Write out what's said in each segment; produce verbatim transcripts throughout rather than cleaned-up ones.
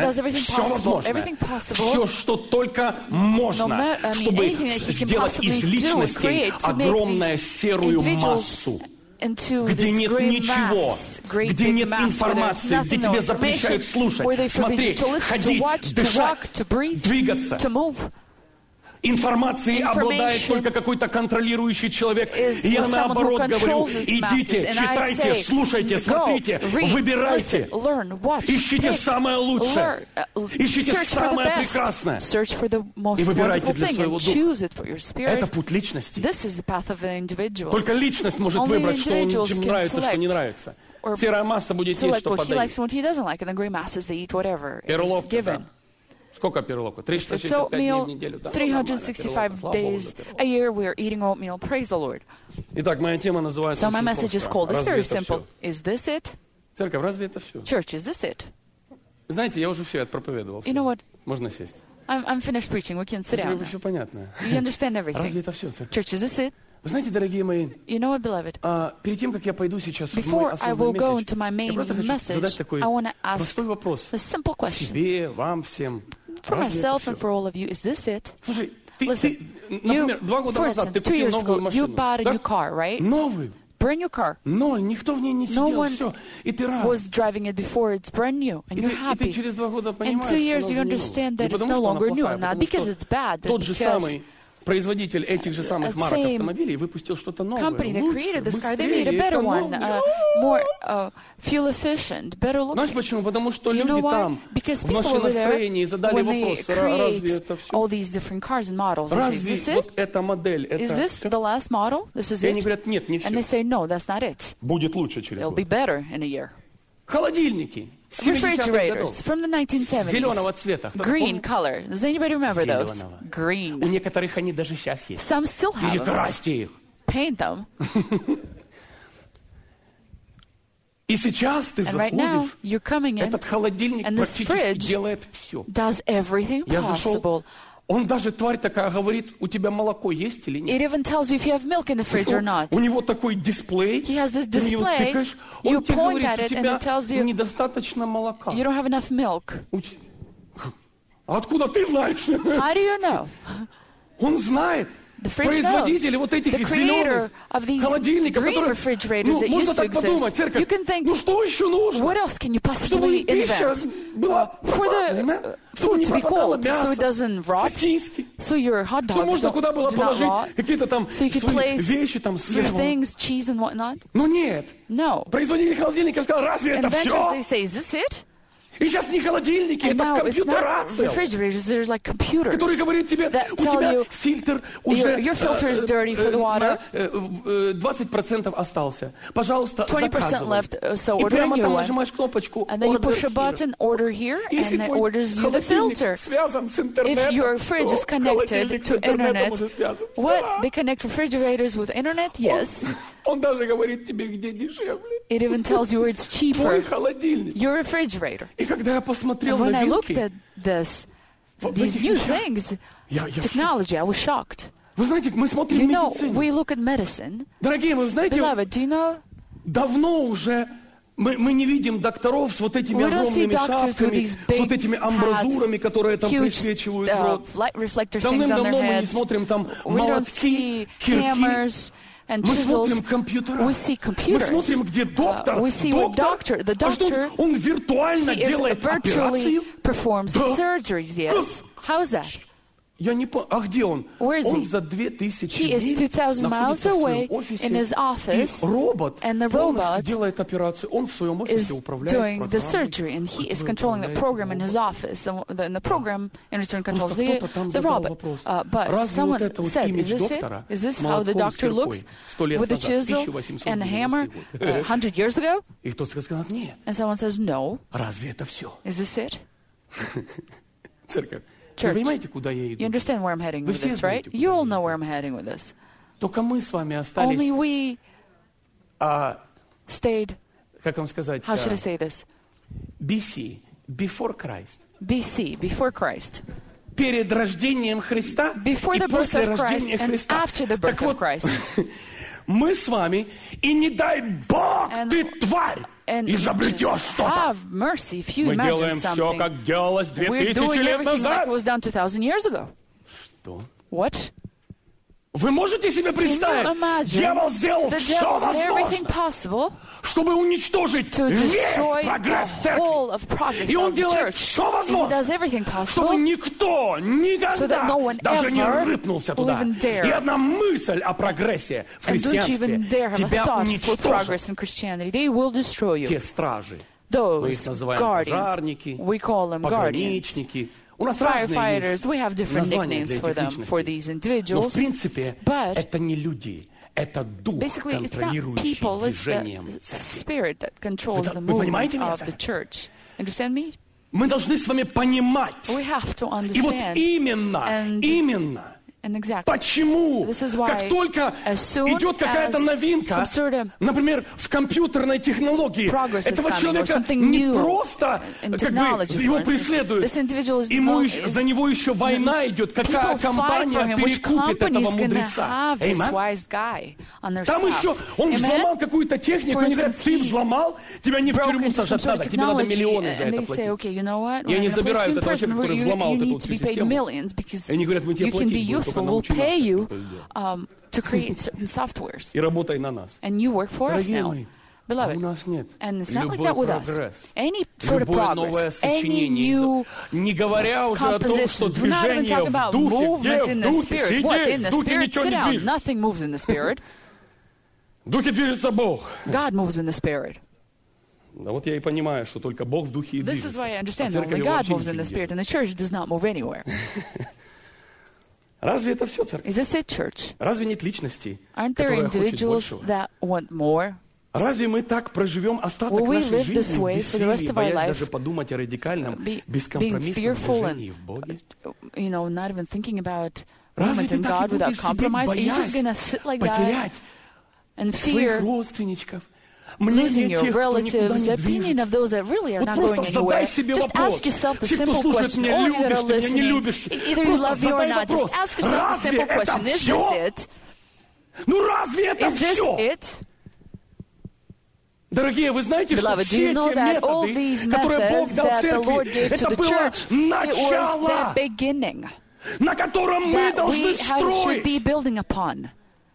все возможное. Все, что только можно, чтобы сделать из личности огромную серую массу, где нет ничего, где нет информации, где тебе запрещают слушать, смотреть, ходить, дышать, двигаться. Информацией обладает только какой-то контролирующий человек. И я наоборот говорю, идите, читайте, слушайте, смотрите, выбирайте, ищите самое лучшее, ищите самое прекрасное и выбирайте для своего духа. Это путь личности. Только личность может выбрать, что он, чем нравится, что не нравится. Серая масса будет есть, что подают. Перловка, да. Сколько перловка? триста шестьдесят пять дней в неделю. three hundred sixty-five days a year we are eating oatmeal. Praise the Lord. Итак, моя тема называется So my message is called, it's very simple. Is this it? Церковь, разве это все? Church, is this it? Знаете, я уже все отпроповедовал. You know what? Можно сесть. I'm, I'm finished preaching. We can sit down. Все понятно. You understand everything. Разве это все, церковь? Church, is this it? Вы знаете, дорогие мои, you know what, beloved? Uh, перед тем, как я пойду сейчас в Before мой I will основной go месседж, into my main я просто хочу message, задать такой I want to ask простой вопрос a simple question. себе, вам всем. For myself and for all of you, is this it? Слушай, ты, Listen, ты, например, два года for назад instance, ты two купил years новую ago, машину. you bought a да? new car, right? Новый. Brand new car. Но никто в ней не сидел, No one все. И ты рад. was driving it before, it's brand new, and И you're ты, и happy. ты через два года In понимаешь, two years, что you она уже не understand новая. that Не it's потому, no что она longer new, плохая, not потому because что it's bad, but тот же because самый производитель этих же самых that марок same автомобилей выпустил что-то новое, company that лучше, created this car, they быстрее, made a better one, экономнее. uh, more uh, fuel efficient, better Знаешь looking. почему? Потому что You know люди why? там Because в people over there, машиностроении задали when they вопрос, разве create это все? all these different cars and models, they say, Разве is this вот it? эта модель, Is это this все? the last model? This is И они it? говорят, нет, не And they все. say, no, that's not it. Будет лучше через It'll be год. better in a year. Холодильники семидесятых Refrigerators годов. from the nineteen Зеленого seventies. цвета. Кто-то Green помнит? color. Does anybody remember those? Зеленого. У Green. некоторых они даже сейчас есть. Some still have them. Перекрасьте их. Paint them. И сейчас ты And right now, заходишь, you're coming in, этот холодильник and this практически fridge делает все. does everything Я зашел, possible. он даже, тварь такая, говорит, у тебя молоко есть или нет? It even tells you if you have milk in the fridge or not. У него такой дисплей, He has this ты на него display, тыкаешь, you он тебе point говорит, at у it, and тебя it tells you недостаточно молока. you don't have enough milk. У те- А откуда ты знаешь? How do you know? Он знает. The fridge Производители knows. вот этих The зеленых creator of these холодильников, green которые, refrigerators ну, that можно used to так подумать, exist. церковь, You can think, ну что еще нужно? what else can you Чтобы possibly пища invent? была For the прохладная, uh, чтобы food не to be пропадало cold, so it мясо, doesn't rot, сосиски. so your hot Что dogs можно куда было don't, do not положить rot, какие-то там so you can свои place вещи, там, your сыр. things, cheese and whatnot? Но нет. No. Производитель холодильника сказал, разве это Inventors, все? they say, is this it? И сейчас не холодильники, And это now it's not компьютерация, refrigerators, there's like computers. который говорит тебе, that у tell тебя you фильтр уже your, your filter is dirty for the water. э, э, двадцать процентов остался. Пожалуйста, twenty percent заказывай. left, uh, so И order a прямо new там one. нажимаешь кнопочку And then you order push a here. button, order here, Если and it твой orders you the холодильник filter. связан с If интернетом, your fridge is то connected холодильник с to интернетом internet, уже связан. what? Да. They connect refrigerators with internet? Yes. Он даже говорит тебе, где дешевле. It even tells you where it's Твой cheaper. холодильник. Your refrigerator. И когда я посмотрел And when на I looked вилки, at this, в these этих new вещах, things, я, я в шоке. technology, I was shocked. Вы знаете, мы смотрим You know, медицину. we look at medicine. Дорогие, вы знаете, Beloved, do you know? давно уже мы, мы не видим докторов с вот этими We don't see огромными doctors with шапками, these с big вот этими амбразурами, которые там huge присвечивают в uh, рот. light reflector things on their Давным-давно мы не heads. смотрим там We don't молотки, see кирки. hammers and Мы chisels. смотрим компьютера. We see Мы computers. смотрим, где доктор. Uh, we see what доктор, doctor, the а что doctor, он, он виртуально he is делает virtually операцию? performs Да. surgeries, yes. How is that? Я не понял. А где он? Where is Он he? за две тысячи He is миль two thousand miles находится в away своем офисе, in his office, и робот and the полностью robot делает операцию. Он в своем is офисе управляет doing the программой, surgery, and he is которая controlling the управляет program in his роботом. office. The, the, and the program in return controls Просто the, кто-то там the задал robot. вопрос. Uh, but Разве someone вот это вот said, is имидж this it? доктора Is this с how the молотком, с doctor looks киркой сто лет with the назад, chisel тысяча восемьсот and a hammer девяностый a год? hundred years ago? И кто-то сказал, нет, And someone says, no. разве это все? Is this it? Церковь, Church. вы понимаете, куда я You иду? understand where I'm heading Вы with все this, знаете, right? куда You all я know иду. where I'm heading with this. Только мы с вами Only остались, we а, stayed, как вам сказать, how should I а, say this? би си, before Christ. B C, before Christ. Перед рождением Христа Before и the birth после of Christ рождения and Христа. after the birth Так вот, of Christ. мы с вами, и не дай Бог, And- ты тварь, изобретешь что-то. Мы делаем все, как делалось две тысячи лет назад. Что? What? Вы можете себе представить? Дьявол сделал все возможное, чтобы уничтожить весь прогресс церкви. И он делает все возможное, чтобы никто никогда даже не рыпнулся туда. И одна мысль о прогрессе в христианстве тебя уничтожит. Те стражи, мы их называем пожарники, пограничники. У нас разные есть названия для этих личностей. Но в принципе это не люди. Это дух, контролирующий движением церкви. Вы, вы понимаете меня? Мы должны с вами понимать. И вот именно, именно, Exactly. почему, как только идет какая-то новинка, например, в компьютерной технологии, этого человека не просто как бы, его преследуют, ему за него еще война идет, какая компания перекупит этого мудреца. Там еще он взломал какую-то технику, они говорят, ты взломал, тебя не в тюрьму сажать надо, тебе надо миллионы за это платить. И они забирают этого человека, который взломал эту всю систему. И они говорят, мы тебе платить будем. Will pay you um, to create certain softwares. И работай на нас. And you work for us now. Beloved, у нас нет. And it's not like that with us. Any sort of progress, any new не говоря уже о том, что движение в духе, где в духе, сиди, в духе ничего не движется. Nothing moves in the spirit. В духе движется Бог. God moves in the spirit. Да вот я и понимаю, что только Бог в духе и движется. This is why I understand that only God moves in the spirit, and the church does not move anywhere. Разве это все церковь? Is this it, church? Разве нет личностей, Aren't there individuals that want more? Разве мы так проживем остаток Will we нашей live this жизни way в for the rest бессилии, of our боясь life, даже подумать о радикальном, be, бескомпромиссном движении в Боге? You know, not even thinking about Разве movement ты in так God и without будешь compromise? Are сидеть, you just боясь going to sit like that потерять and своих fear родственничков, losing мнение your тех, кто никуда relatives, не the opinion of движется? those that really are Вот not просто going задай anywhere? себе Just вопрос. ask yourself the Все, кто simple слушает question. меня, All you that любишь are ты меня, не listening, любишь. either you Просто love me or задай not, вопрос. just ask yourself the Разве simple это question. Is все? this it? Ну разве это Is this все? it? Дорогие, вы знаете, что Beloved, do все you know те that all методы, these которые Бог methods дал that the Lord церкви, gave to это the было church, it was начало, the beginning на котором мы that должны we have, should be строить. building upon.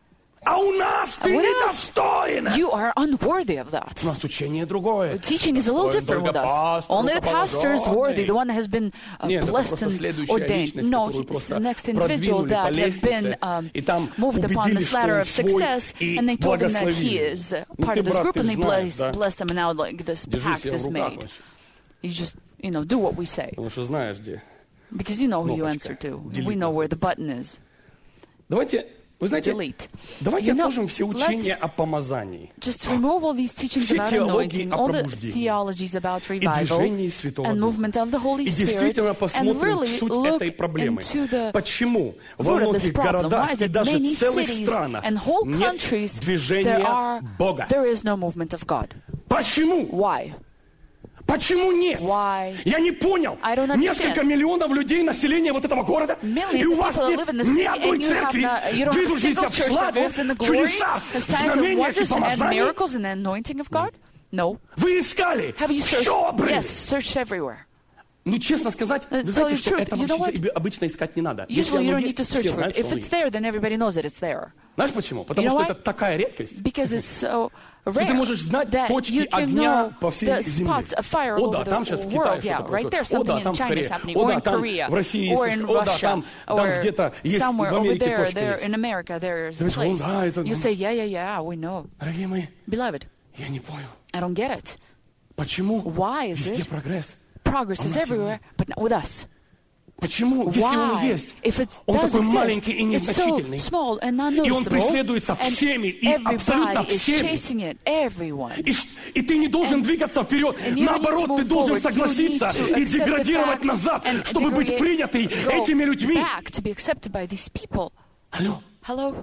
А у нас ты With недостоин. us, you are unworthy of that. У нас учение другое. The teaching is a little different with us. Only the pastor is worthy, the one that has been uh, Нет, blessed and ordained. No, he's the next individual that has been um, moved upon this ladder of success, and they told him that he is uh, part of this group, and they blessed, blessed him, and now like this pact is made. You just, you know, do what we say. Потому что знаешь где. Because you know who you answer to. We know where the button is. Давайте, вы знаете, Delete. давайте You know, отложим все учения о помазании. Just remove all these teachings Все about теологии anointing, о all the пробуждении theologies about и revival движении Святого and Духа. movement of the Holy И Spirit, действительно and посмотрим really в суть look этой проблемы. into the Почему во root of this многих problem. Why городах is и it даже many в целых cities странах and whole нет countries there движения are Бога? there is no movement of God? Почему? Why? Почему нет? Why? Я не понял. I don't understand. Несколько миллионов людей, населения вот этого города, Millions и у of вас people that нет live in the ни city, одной and you have церкви, not, you don't have a движущейся single в church that славе, moves in the glory, чудесах, and signs of знамениях и wonders and помазаниях. miracles and the anointing of God? No. Вы искали, Have you searched? все обрыли. Yes, searched everywhere. Ну, честно сказать, Uh, вы tell знаете, you что truth, это you know вообще what? обычно искать не надо. Если Usually you оно don't need есть, to search все for знают, it. что If оно it's есть. there, then everybody knows that it's there. Знаешь почему? Потому You know что why? это такая редкость. Because it's so Что ты rare можешь знать that точки you can огня know по всей the земле. spots of fire О all да, over там сейчас the в Китае world. что-то Yeah, right there происходит. О да, something там in в China Корее. is happening, О or да, in там Korea, в России есть or in точка. О да, Russia, там, там or где-то есть somewhere в over Америке there, точка there есть. in America, there's a Ты говоришь, place. да, это, You ну, say, yeah, yeah, yeah, we know. Дорогие мои, Beloved, я не понял. I don't get it. Почему Why is везде it? прогресс? Progress А у is нас его everywhere, нет. but not with us. Почему, если он Why? есть, If it он does такой exist, маленький и it's so незначительный, small and и он unnoticeable, преследуется and всеми и абсолютно everybody is всеми, chasing it, everyone. и, ш- и ты не должен And- двигаться вперед, and you don't need to наоборот, ты move должен forward. You согласиться need to и accept the деградировать fact назад, and чтобы быть degrade- принятый go этими людьми. back to be accepted by these people. Алло, Hello?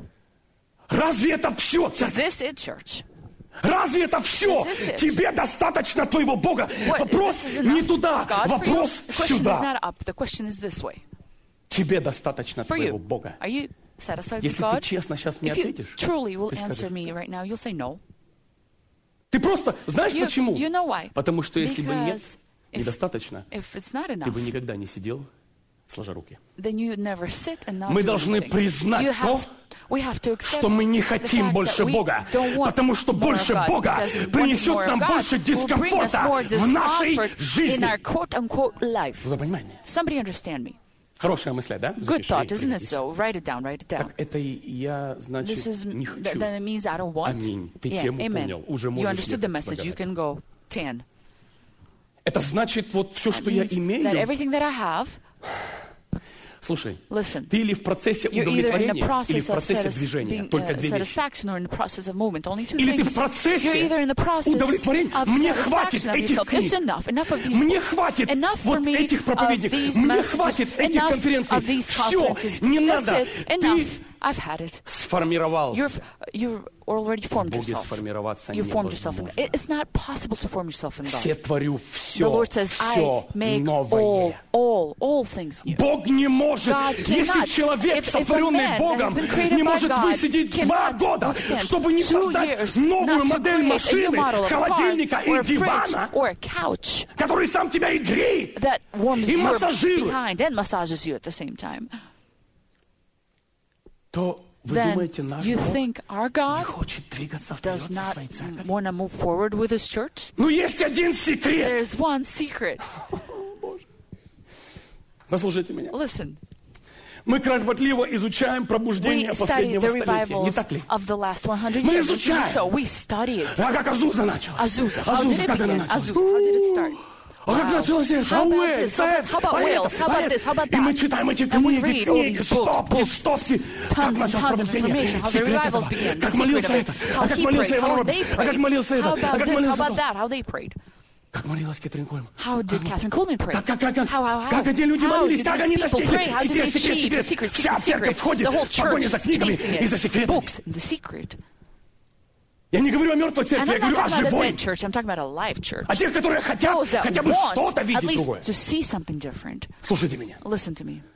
разве это все, Is церковь? this it, church? Разве это все? Is this it? Тебе достаточно твоего Бога? What, Вопрос is this не enough туда, of God for you? вопрос The question is сюда. not up. The question is this way. Тебе достаточно For твоего you, Бога. are you satisfied with Если ты God? честно сейчас мне If you ответишь, truly will ты answer скажешь, me right now, you'll say no. ты Ты просто, знаешь You- почему? you know why? Потому что если бы нет, Because if- недостаточно, If it's not ты enough, бы никогда не сидел, сложа руки. then you never sit and not Мы do должны anything. признать You то, have, we have to accept что мы не the хотим fact больше that we Бога, don't want потому что more больше of God, Бога because wanting принесет more of нам God больше will bring us дискомфорта more в нашей discomfort in жизни. our quote-unquote life. Вы понимаете? Somebody understand me? Хорошая мысль, да? Good Запиши, thought, isn't it пригодись. so? Write it down, write it down. Так это и я, значит, This is, не th- хочу. then it means I don't want. Аминь. Ты Yeah, тему amen. понял. Уже You можешь understood мне the message. You предлагать. can go ten. Это значит, вот все, что я Means that имею, everything that I have, слушай, listen, ты или в процессе you're either in the удовлетворения, или в process of процессе satis- движения. being, Только uh, две вещи. satisfaction or in the process of movement. Only two Или ты в things. You're процессе either in the process удовлетворения. of Мне хватит satisfaction of этих yourself. It's книг. enough. Enough of these Мне books. хватит Enough for вот me этих of проповедей. these Мне messages. хватит этих Enough конференций. of these Все, conferences. не That's надо. it. Ты Enough. I've had it. сформировался. You're, you're already formed Боге yourself. сформироваться You formed yourself. In, невозможно. it's not possible to form yourself in Все God. творю The все, Lord says, I все make all, новое. all, all things new. Бог не может, God если cannot. человек, If- if a сотворенный man that Богом, has been created не by может God высидеть cannot два года, withstand чтобы не two создать years новую not to модель create a new машины, model of a car холодильника or и a fridge дивана, or a couch который сам тебя и греет, that warms и your массажирует, behind and massages you at the same time, то вы then думаете, наш you Бог think our не God хочет двигаться вперед does со not своей церковью? want to move forward with His church? Ну, есть один секрет. There's one secret. Послушайте меня. Listen, Мы кропотливо изучаем we пробуждение study последнего the столетия, не revivals так ли? of the last one hundred Мы years. изучаем. So we study it. А как Азуза началась? Azusa, how did Азуза, it как она begin? началась? Azusa, how did it start? А как началось это? How А about Уэльс, this? How а about- это, how about а Wales? это, How about а это. this? How about И мы that? читаем эти And we книги, read all книги, these books, стопки, books, стопки. Как tons and началось tons of пробуждение? information, how the Секрет revivals этого. began, the Как secret молился of it, это? how А как he молился prayed, Иван how Робин? they А как prayed, молился how это? А about как this, how молился about то? that, how they prayed. Как молилась Кэтрин Кольман? How did Catherine Kuhlman pray? Как, как, как, как, How, how, how? как эти люди How молились, did как these они people достигли? pray? How did they Секрет, секрет, achieve the секрет. secret, Вся secret, церковь secret? входит The whole в погоне church за is книгами chasing и за it. секретами. Books and the secret. Я не говорю о мертвой And церкви, я I'm not говорю о talking about a живой. dead church, I'm talking about a live church. О тех, которые хотят Those that хотя бы want что-то at видеть least другое. to see something different. Слушайте меня. Listen to me.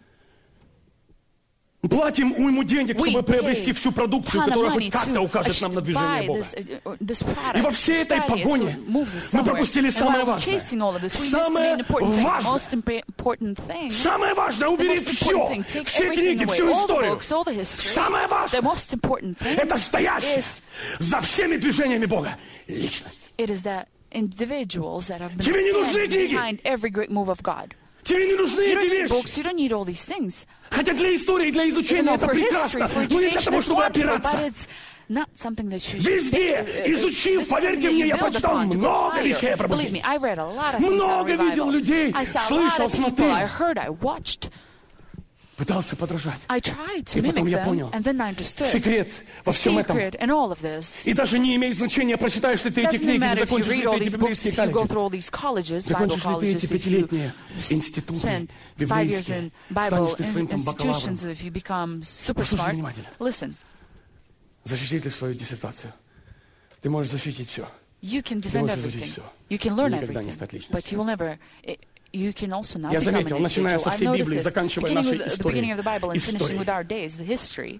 Платим уйму денег, We чтобы приобрести pay всю продукцию, ton of которая money хоть как-то to укажет нам на движение buy Бога. this, uh, this product, И во всей этой study it, so погоне it moves us мы somewhere. пропустили And самое while we're важное. chasing all of this, we missed the Самое main important thing. важное. Most imp- important thing. Самое важное, The убери most все, important thing. Take все everything книги, away. всю All the историю. books, all the history. Самое The важное, most important thing это стоящая is за всеми движениями Бога личность. it is that individuals that have been Тебе не нужны standing книги. behind every great move of God. Тебе не нужны You эти don't need вещи. books. You don't need all these things. Хотя для истории, для Even изучения though это for прекрасно, history, for но не для education, того, it's чтобы wonderful, but опираться. it's not something that you should Везде, uh, uh, изучив, this is поверьте something мне, that я you build прочитал upon to go много higher. вещей о Believe me, пробуждении. I read a lot of things on Много видел revival. людей, I saw a lot слышал, of people, смотрел. I heard, I watched. Пытался подражать. I tried to И потом mimic я them, понял. and then I understood. Секрет во всем этом. Secret in all of this. И даже не имеет значения, прочитаешь ли ты эти Doesn't книги, matter if you закончишь ли read all ты эти these books, библейские if you go колледжи. through all these colleges, Bible Закончишь ли ты colleges, эти if you пятилетние институты spend five years in библейские, Bible станешь ты своим там institutions, бакалавром. if you become super Послушай smart, внимательно. listen, Защитить ли свою диссертацию? Ты можешь защитить все. you can defend можешь изучить everything. всё. You can learn Никогда не everything, стать личностью. but you will never... It, you can also not Я become заметил, an начиная individual. со I've всей noticed Библии, this, заканчивая beginning нашей with the историей. beginning of the Bible and finishing Историей. with our days, the history,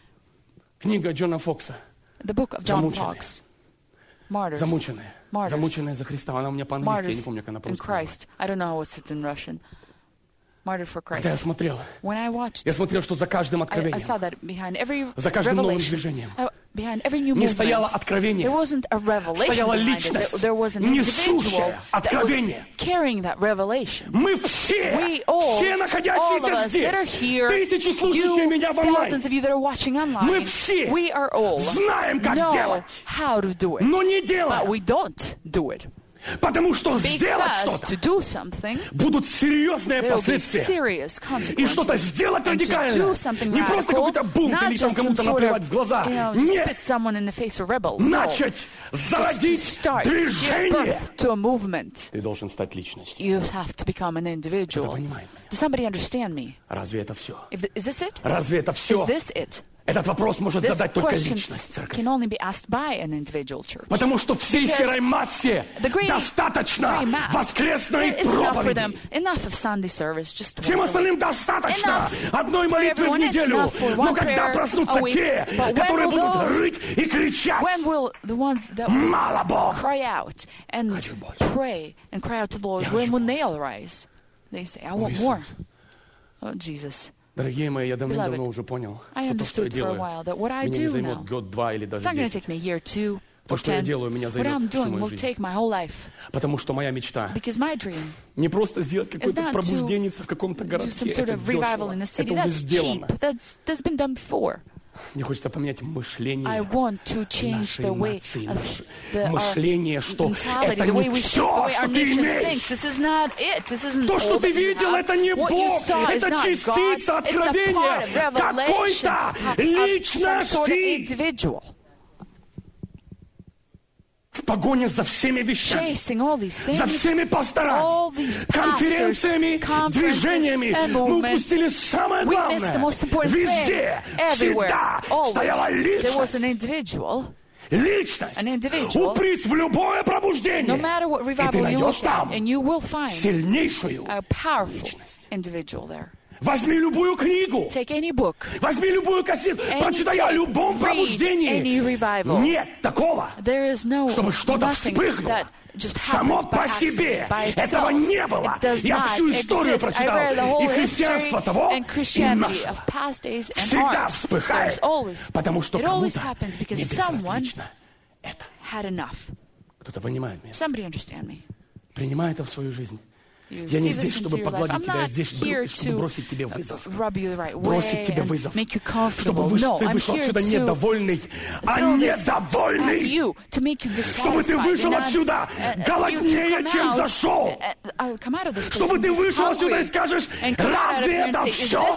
Книга Джона Фокса the book of John Замученные. Fox, Martyrs, «Замученная». Martyrs. «Замученная за Христа». Она у меня по-английски, я не Martyrs помню, как она in по-русски Christ. I don't know what's it in Russian. Martyred for Когда я Christ. смотрел, When I watched, я смотрел, что за каждым I, I откровением, saw that behind every за каждым новым revelation, движением uh, behind every new не movement, стояло откровение, there wasn't a revelation стояла behind it. личность, There, there was an individual несущая that was откровение. carrying that revelation. Мы все, We all, все all of находящиеся us that are здесь, here, тысячи слушающие you, меня в онлайн, thousands of you that are watching online, мы все we are all знаем, как know делать, how to do it, но не but делаем, we don't do it. потому что сделать Because что-то to do something, будут серьезные there will be последствия. serious И что-то consequences. сделать And to do радикально, something не просто radical, какой-то бунт not или там just some кому-то sort наплевать of, в глаза. you know, just Нет, spit someone in the face or rebel. No. начать Just to зародить start, give движение. birth to a movement. Ты должен стать личностью. You have to become an individual. Кто-то понимает меня? Does somebody understand me? Разве это все? If th- is this it? Разве это Is все? this it? Этот вопрос может задать только личность церкви. Потому что всей серой массе достаточно воскресной проповеди. Всем остальным достаточно одной молитвы в неделю. Но когда проснутся те, которые будут рыть и кричать, мало Бог, хочу больше. Дорогие мои, я давно уже понял, что то, что я делаю, меня не займет год, два или даже десять. То, что я делаю, меня займет всю мою жизнь. Потому что моя мечта не просто сделать какое-то пробуждение в каком-то городке. Это дешево. Это уже сделано. Мне хочется поменять мышление нашей нации, наше мышление, что это не все, что ты имеешь. То, что ты видел, это не Бог, это частица откровения какой-то личности. В погоне за всеми вещами, за всеми пасторами, конференциями, движениями мы упустили самое главное. Везде, всегда стояла личность. Личность. Упрись в любое пробуждение, и ты найдешь там сильнейшую личность. Возьми любую книгу, возьми любую кассету, прочитай о любом пробуждении. Нет такого, чтобы что-то вспыхнуло. Само по себе этого не было. Я всю историю прочитал. И христианство того, и нашего всегда вспыхает, потому что кому-то не безразлично это. Кто-то понимает меня? Принимай это в свою жизнь. Я не здесь, чтобы погладить тебя, я здесь, чтобы бросить тебе вызов. Бросить тебе вызов. Чтобы вышел, ты вышел отсюда недовольный, а недовольный. Чтобы ты вышел отсюда голоднее, чем зашел. Чтобы ты вышел отсюда и скажешь, разве это все?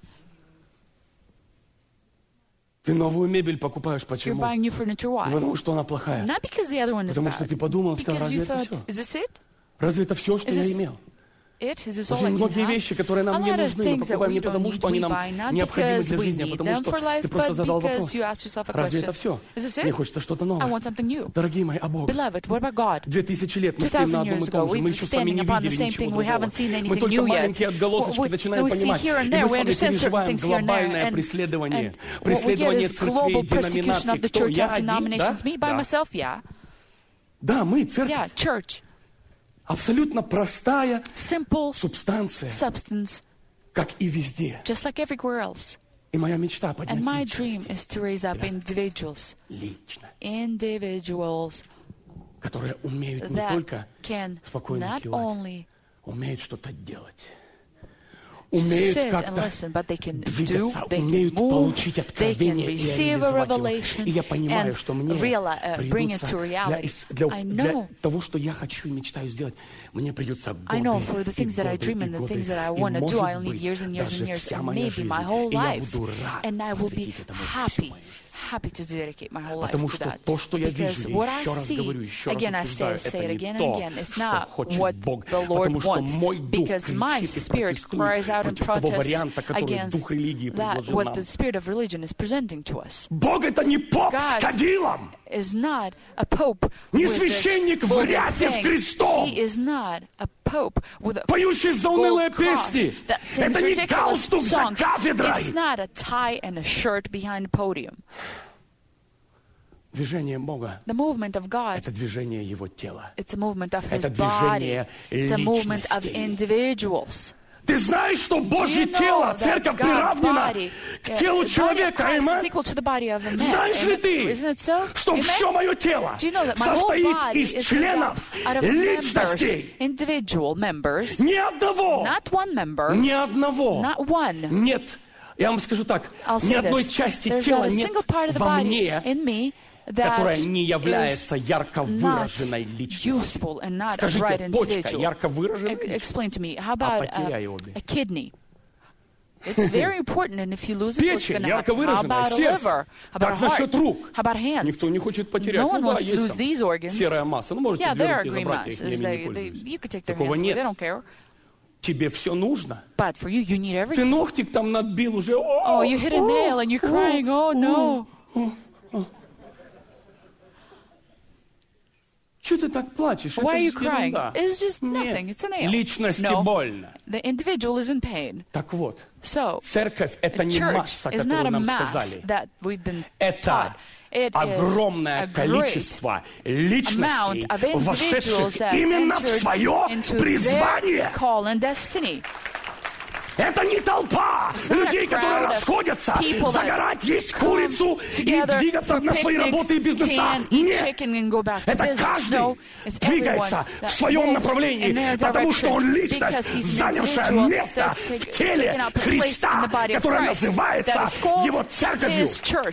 Ты новую мебель покупаешь, почему? Не потому, что она плохая. Потому что ты подумал, сказал, разве это все? Разве это все, что я имел? Очень многие вещи, которые нам не нужны, мы покупаем не потому, что они нам необходимы для жизни, а потому что ты просто задал вопрос. Разве это все? Мне хочется что-то новое. Дорогие мои, а Бог? Две тысячи лет мы стоим на одном и том же, мы еще с вами не видели ничего другого. Мы только маленькие отголосочки начинаем понимать, и мы с вами переживаем глобальное преследование, преследование церквей, деноминаций. Кто? Я один? Да? Да, мы, церковь. Абсолютно простая Simple субстанция, substance, как и везде. Just like everywhere else. И моя мечта поднять And my dream is to raise up individuals, individuals которые умеют не только спокойно кивать, умеют что-то делать. Умеют как-то двигаться, умеют получить откровение и реализовать его. И я понимаю, что мне придется для, для, для того, что я хочу и мечтаю сделать, мне придется годы и годы и годы. И, может быть, даже вся моя жизнь. И я буду рад посвятить этому всю мою жизнь. Happy to dedicate my whole life Потому to что that. то, что я вижу, еще раз говорю, еще раз утверждаю, это не то, что хочет Бог. Потому что мой дух кричит и протестует против того варианта, который дух религии предложил нам. Бог — это не поп с кадилом, не священник в рясе с крестом, поющий заунылые песни. Это не галстук за кафедрой. Движение Бога — это движение Его тела. Это движение личностей. Ты знаешь, что Божье тело, церковь, приравнена к телу человека, аминь? Знаешь ли ты, что все мое тело состоит из членов, личностей? Ни одного, ни одного нет. Я вам скажу так, ни одной части тела нет во мне, которая не является ярко выраженной личностью. Скажите, почка ярко выраженная личность? А потеряй обе. It's very important, and if you lose it, what's going to happen? How about a liver? How about a heart? How about hands? Никто не хочет потерять. No one wants to lose these organs. Серая масса. Ну, можете yeah, there are две руки green забрать, я masses. ими не They, they, пользуюсь. you could take their Такого hands away. нет. They don't care. тебе все нужно. But for you, you need everything. Ты ногтик там надбил уже. Oh, you hit a nail and you're crying. Oh, no. Что ты так плачешь? Why are you Это crying? ерунда. It's just nothing. It's a nail. Личности No. больно. The individual is in pain. Так вот, So, церковь — это a не church масса, is not которую a нам mass сказали. that we've been Это taught. It огромное is a great количество личностей, amount of individuals вошедших that именно в entered свое into призвание. their call and destiny. Это не толпа людей, которые расходятся, загорать, есть курицу и двигаться на свои работы и бизнеса. Нет! Это каждый двигается в своем направлении, потому что он личность, занявшая место в теле Христа, которое называется Его церковью.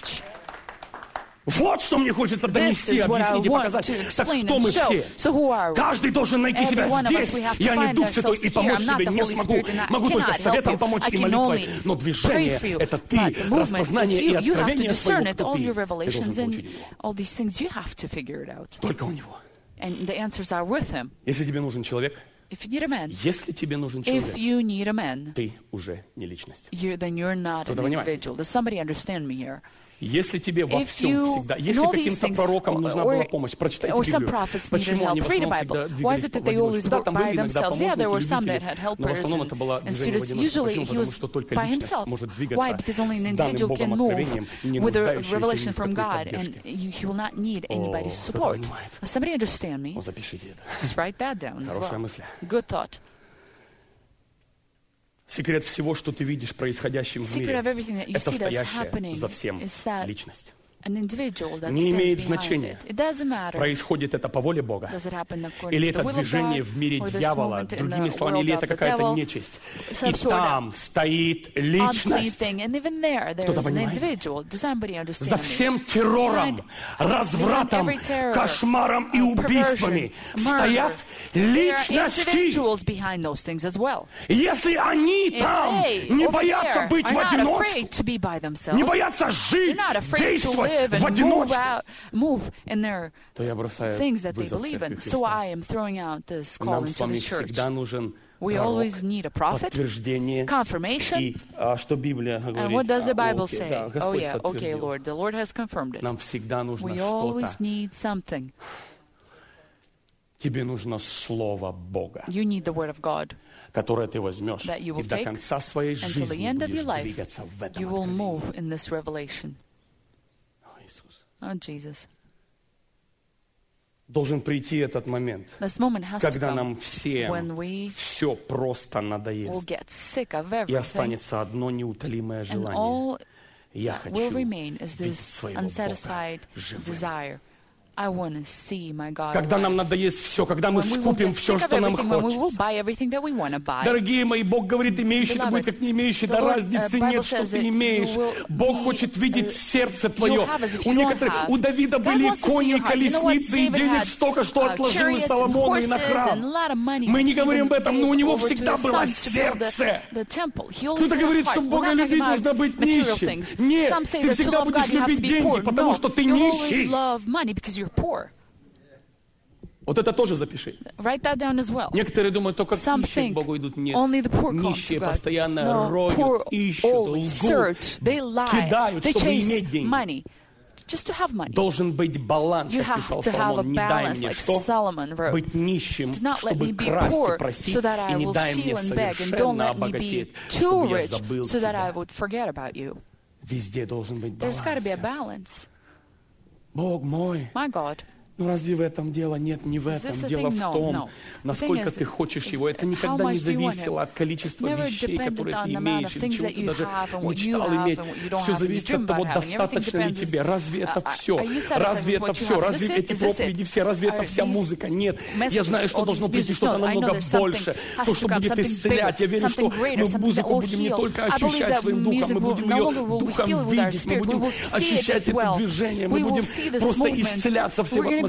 Вот что мне хочется донести, объяснить и показать. Так кто мы все? Каждый должен найти себя здесь. Я не Дух Святой и помочь тебе не смогу. Могу только советом помочь и молитвой. Но движение — это ты, распознание и откровение своего, кто ты. Ты должен получить его. Только у него. Если тебе нужен человек, если тебе нужен человек, ты уже не личность. Кто-то понимает? Если тебе во всем всегда, если каким-то пророкам нужна была помощь, прочитайте Библию. Почему они в основном всегда двигались по одиночеству? Да, там были иногда помощники, любители, но в основном это было движение в одиночестве. Почему? Потому что только личность может двигаться с данным Богом откровением, не нуждающейся ни в какой поддержке. О, кто-то понимает. О, запишите это. Хорошая мысль. Секрет всего, что ты видишь происходящим в мире, это стоящая за всем личность. Не имеет значения, происходит это по воле Бога, или это движение в мире дьявола, другими словами, или это какая-то нечисть. И там стоит личность. Кто-то понимает? За всем террором, развратом, кошмаром и убийствами стоят личности. Если они там не боятся быть в одиночку, не боятся жить, действовать в одиночку, то я бросаю вызов церкви Христа. Нам с вами всегда нужен пророк, подтверждение. И а, что Библия говорит? And what does the Bible а, say? окей, да, Oh yeah, Господь okay, Lord. The Lord has confirmed it. Нам всегда нужно We что-то. always need something. Тебе нужно Слово Бога, You need the Word of God, которое ты возьмешь, that you и will до take, конца своей and till the жизни end of your будешь life, двигаться в этом you will откровении. move in this revelation. О, Иисус. Oh, Jesus. Должен прийти этот момент, This moment has to когда come нам всем when we все просто will надоест, get sick of и everything, останется одно неутолимое and желание. all Я that хочу will remain is видеть this своего Бога unsatisfied живым. desire. I want to see my God Когда нам alive. надоест все, когда мы When we will скупим get все, sick of что нам everything, when we will хочется. buy everything that we want to buy. Дорогие мои, Бог говорит, имеющий да будет как не имеющий, да разницы нет, что ты имеешь. Бог хочет видеть сердце твое. У некоторых, у Давида были кони, колесницы и денег столько, что отложил и Соломон, и на храм. Мы не говорим об этом, но у него всегда было сердце. Кто-то говорит, что Бога любить нужно быть нищим. Нет, ты всегда будешь любить деньги, потому что ты нищий. Вот это тоже запиши. Write that down as well. Некоторые думают, только Some нищие think к Богу идут. Нет. only the poor come Нищие to God. постоянно No, роют, poor ищут, always лгут, search, they lie, кидают, they чтобы chase иметь деньги. money, just to have money. Должен быть баланс, You как have писал to have a Соломон. Не дай balance, мне like что? Solomon wrote. Быть нищим, Do not let me чтобы be красть и poor, просить, so that I и не will дай мне steal and beg, and don't совершенно let me be обогатеть, too чтобы я rich, забыл so that I тебя. would forget about you. Везде должен быть баланс. There's got to be a balance. Бог мой, My God. ну разве в этом дело? Нет, не в Is этом. this the Дело thing? в No, том, no. насколько The thing ты is, хочешь is его. Это how никогда не much do you want зависело him? от количества Never вещей, depended которые on ты the amount имеешь, of или things чего that ты you даже have and what you мечтал have иметь. and what you don't Все have and you зависит dream от того, about having. Everything достаточно ли depends тебе. is, Разве это uh, все? are you satisfied Разве with это what you все? have? Is Разве this it? эти Is this it? проповеди все? Разве это Are вся these музыка? Нет. Я messages, знаю, что all должно these прийти music? что-то No, I know намного there's something больше. has То, to что come, будет something исцелять. Я bigger, верю, что something greater, мы something that музыку will будем не heal. только I believe ощущать that своим духом, music мы will будем no ее longer will we духом feel it with our видеть, мы spirit. We будем will see it ощущать as это well. движение, мы We will будем see this просто movement. исцеляться все в We're going to be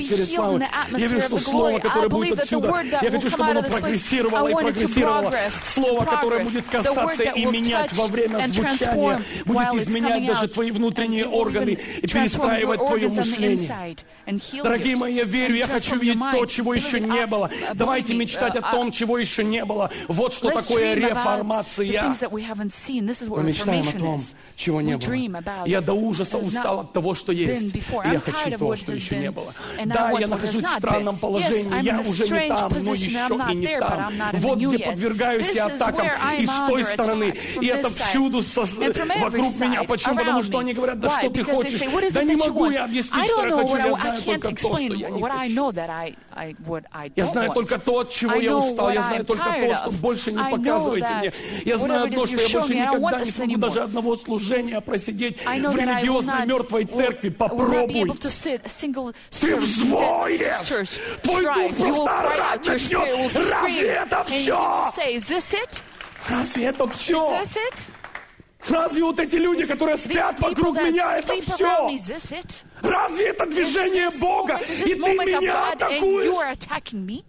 атмосфере славы. Я верю, что Слово, которое будет отсюда, я хочу, чтобы оно прогрессировало и прогрессировало. Слово, которое будет касаться и менять во время звучания, будет изменять даже твои внутренние органы и перестраивать твое мышление. Дорогие мои, я верю, я хочу видеть то, чего еще не было. Давайте мечтать о том, чего еще не было. Вот что такое реформация. Мы мечтаем о том, чего не было. Я до ужаса устал от того, что есть. И я хочу то, что еще не было. Да, я нахожусь в странном положении. Я уже не там, но еще и не там. Вот где подвергаюсь я атакам и с той стороны. И это всюду вокруг меня. Почему? Потому что они говорят, да что ты хочешь? Да не могу я объяснить, что я хочу. Я знаю только то, что я не хочу. Я знаю только то, от чего я устал. Я знаю только то, что больше не показывайте мне. Я знаю то, что я больше никогда не смогу даже одного служения просидеть в религиозной мертвой церкви. Попробуй. Ты взвоешь. Твой дух просто орать начнет. Разве это все? Разве это все? Разве вот эти люди, которые спят вокруг меня, это все? Разве это движение Бога, и ты меня атакуешь?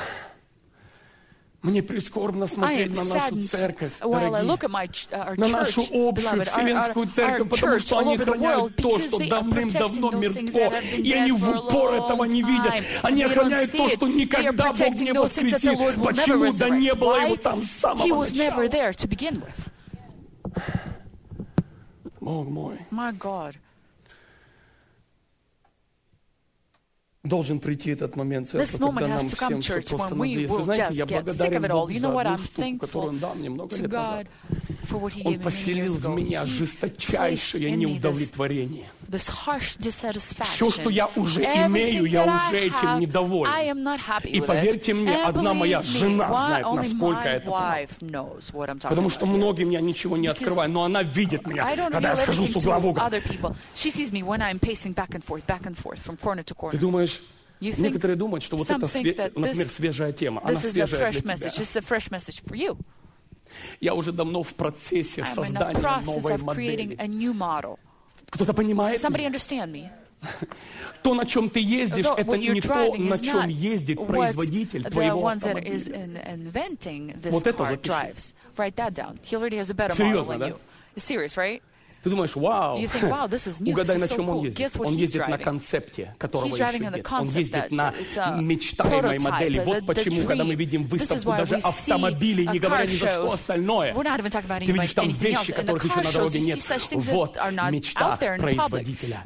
Мне прискорбно смотреть на нашу церковь, дорогие, на нашу общую вселенскую церковь, потому что они охраняют то, что давным-давно мертво, и они в упор этого не видят. Они охраняют то, что никогда Бог не воскресит. Почему? Да не было его там с самого начала. Бог мой. Должен прийти этот момент, церковь, когда нам всем все просто надоест. Вы знаете, я благодарен Богу за одну штуку, которую Он дал мне много лет назад. Он поселил в меня жесточайшее неудовлетворение. Все, что я уже имею, я уже этим недоволен. И поверьте мне, одна моя жена знает, насколько это помогает. Потому что многим я ничего не открываю, но она видит меня, когда я схожу с угла в угол. Ты думаешь, некоторые думают, что вот это, например, свежая тема. Она свежая для тебя. Я уже давно в процессе создания новой модели. Кто-то понимает меня? То, на чем ты ездишь, это не то, на чем ездит производитель твоего автомобиля. Вот это запиши. Серьезно, да? Ты думаешь, вау, wow, угадай, на чем он ездит. Он ездит на концепте, которого еще нет. Он ездит на мечтаемой модели. Вот почему, когда мы видим выставку даже автомобилей, не говоря ни за что остальное, ты видишь там вещи, которых еще на дороге нет. Вот мечта производителя.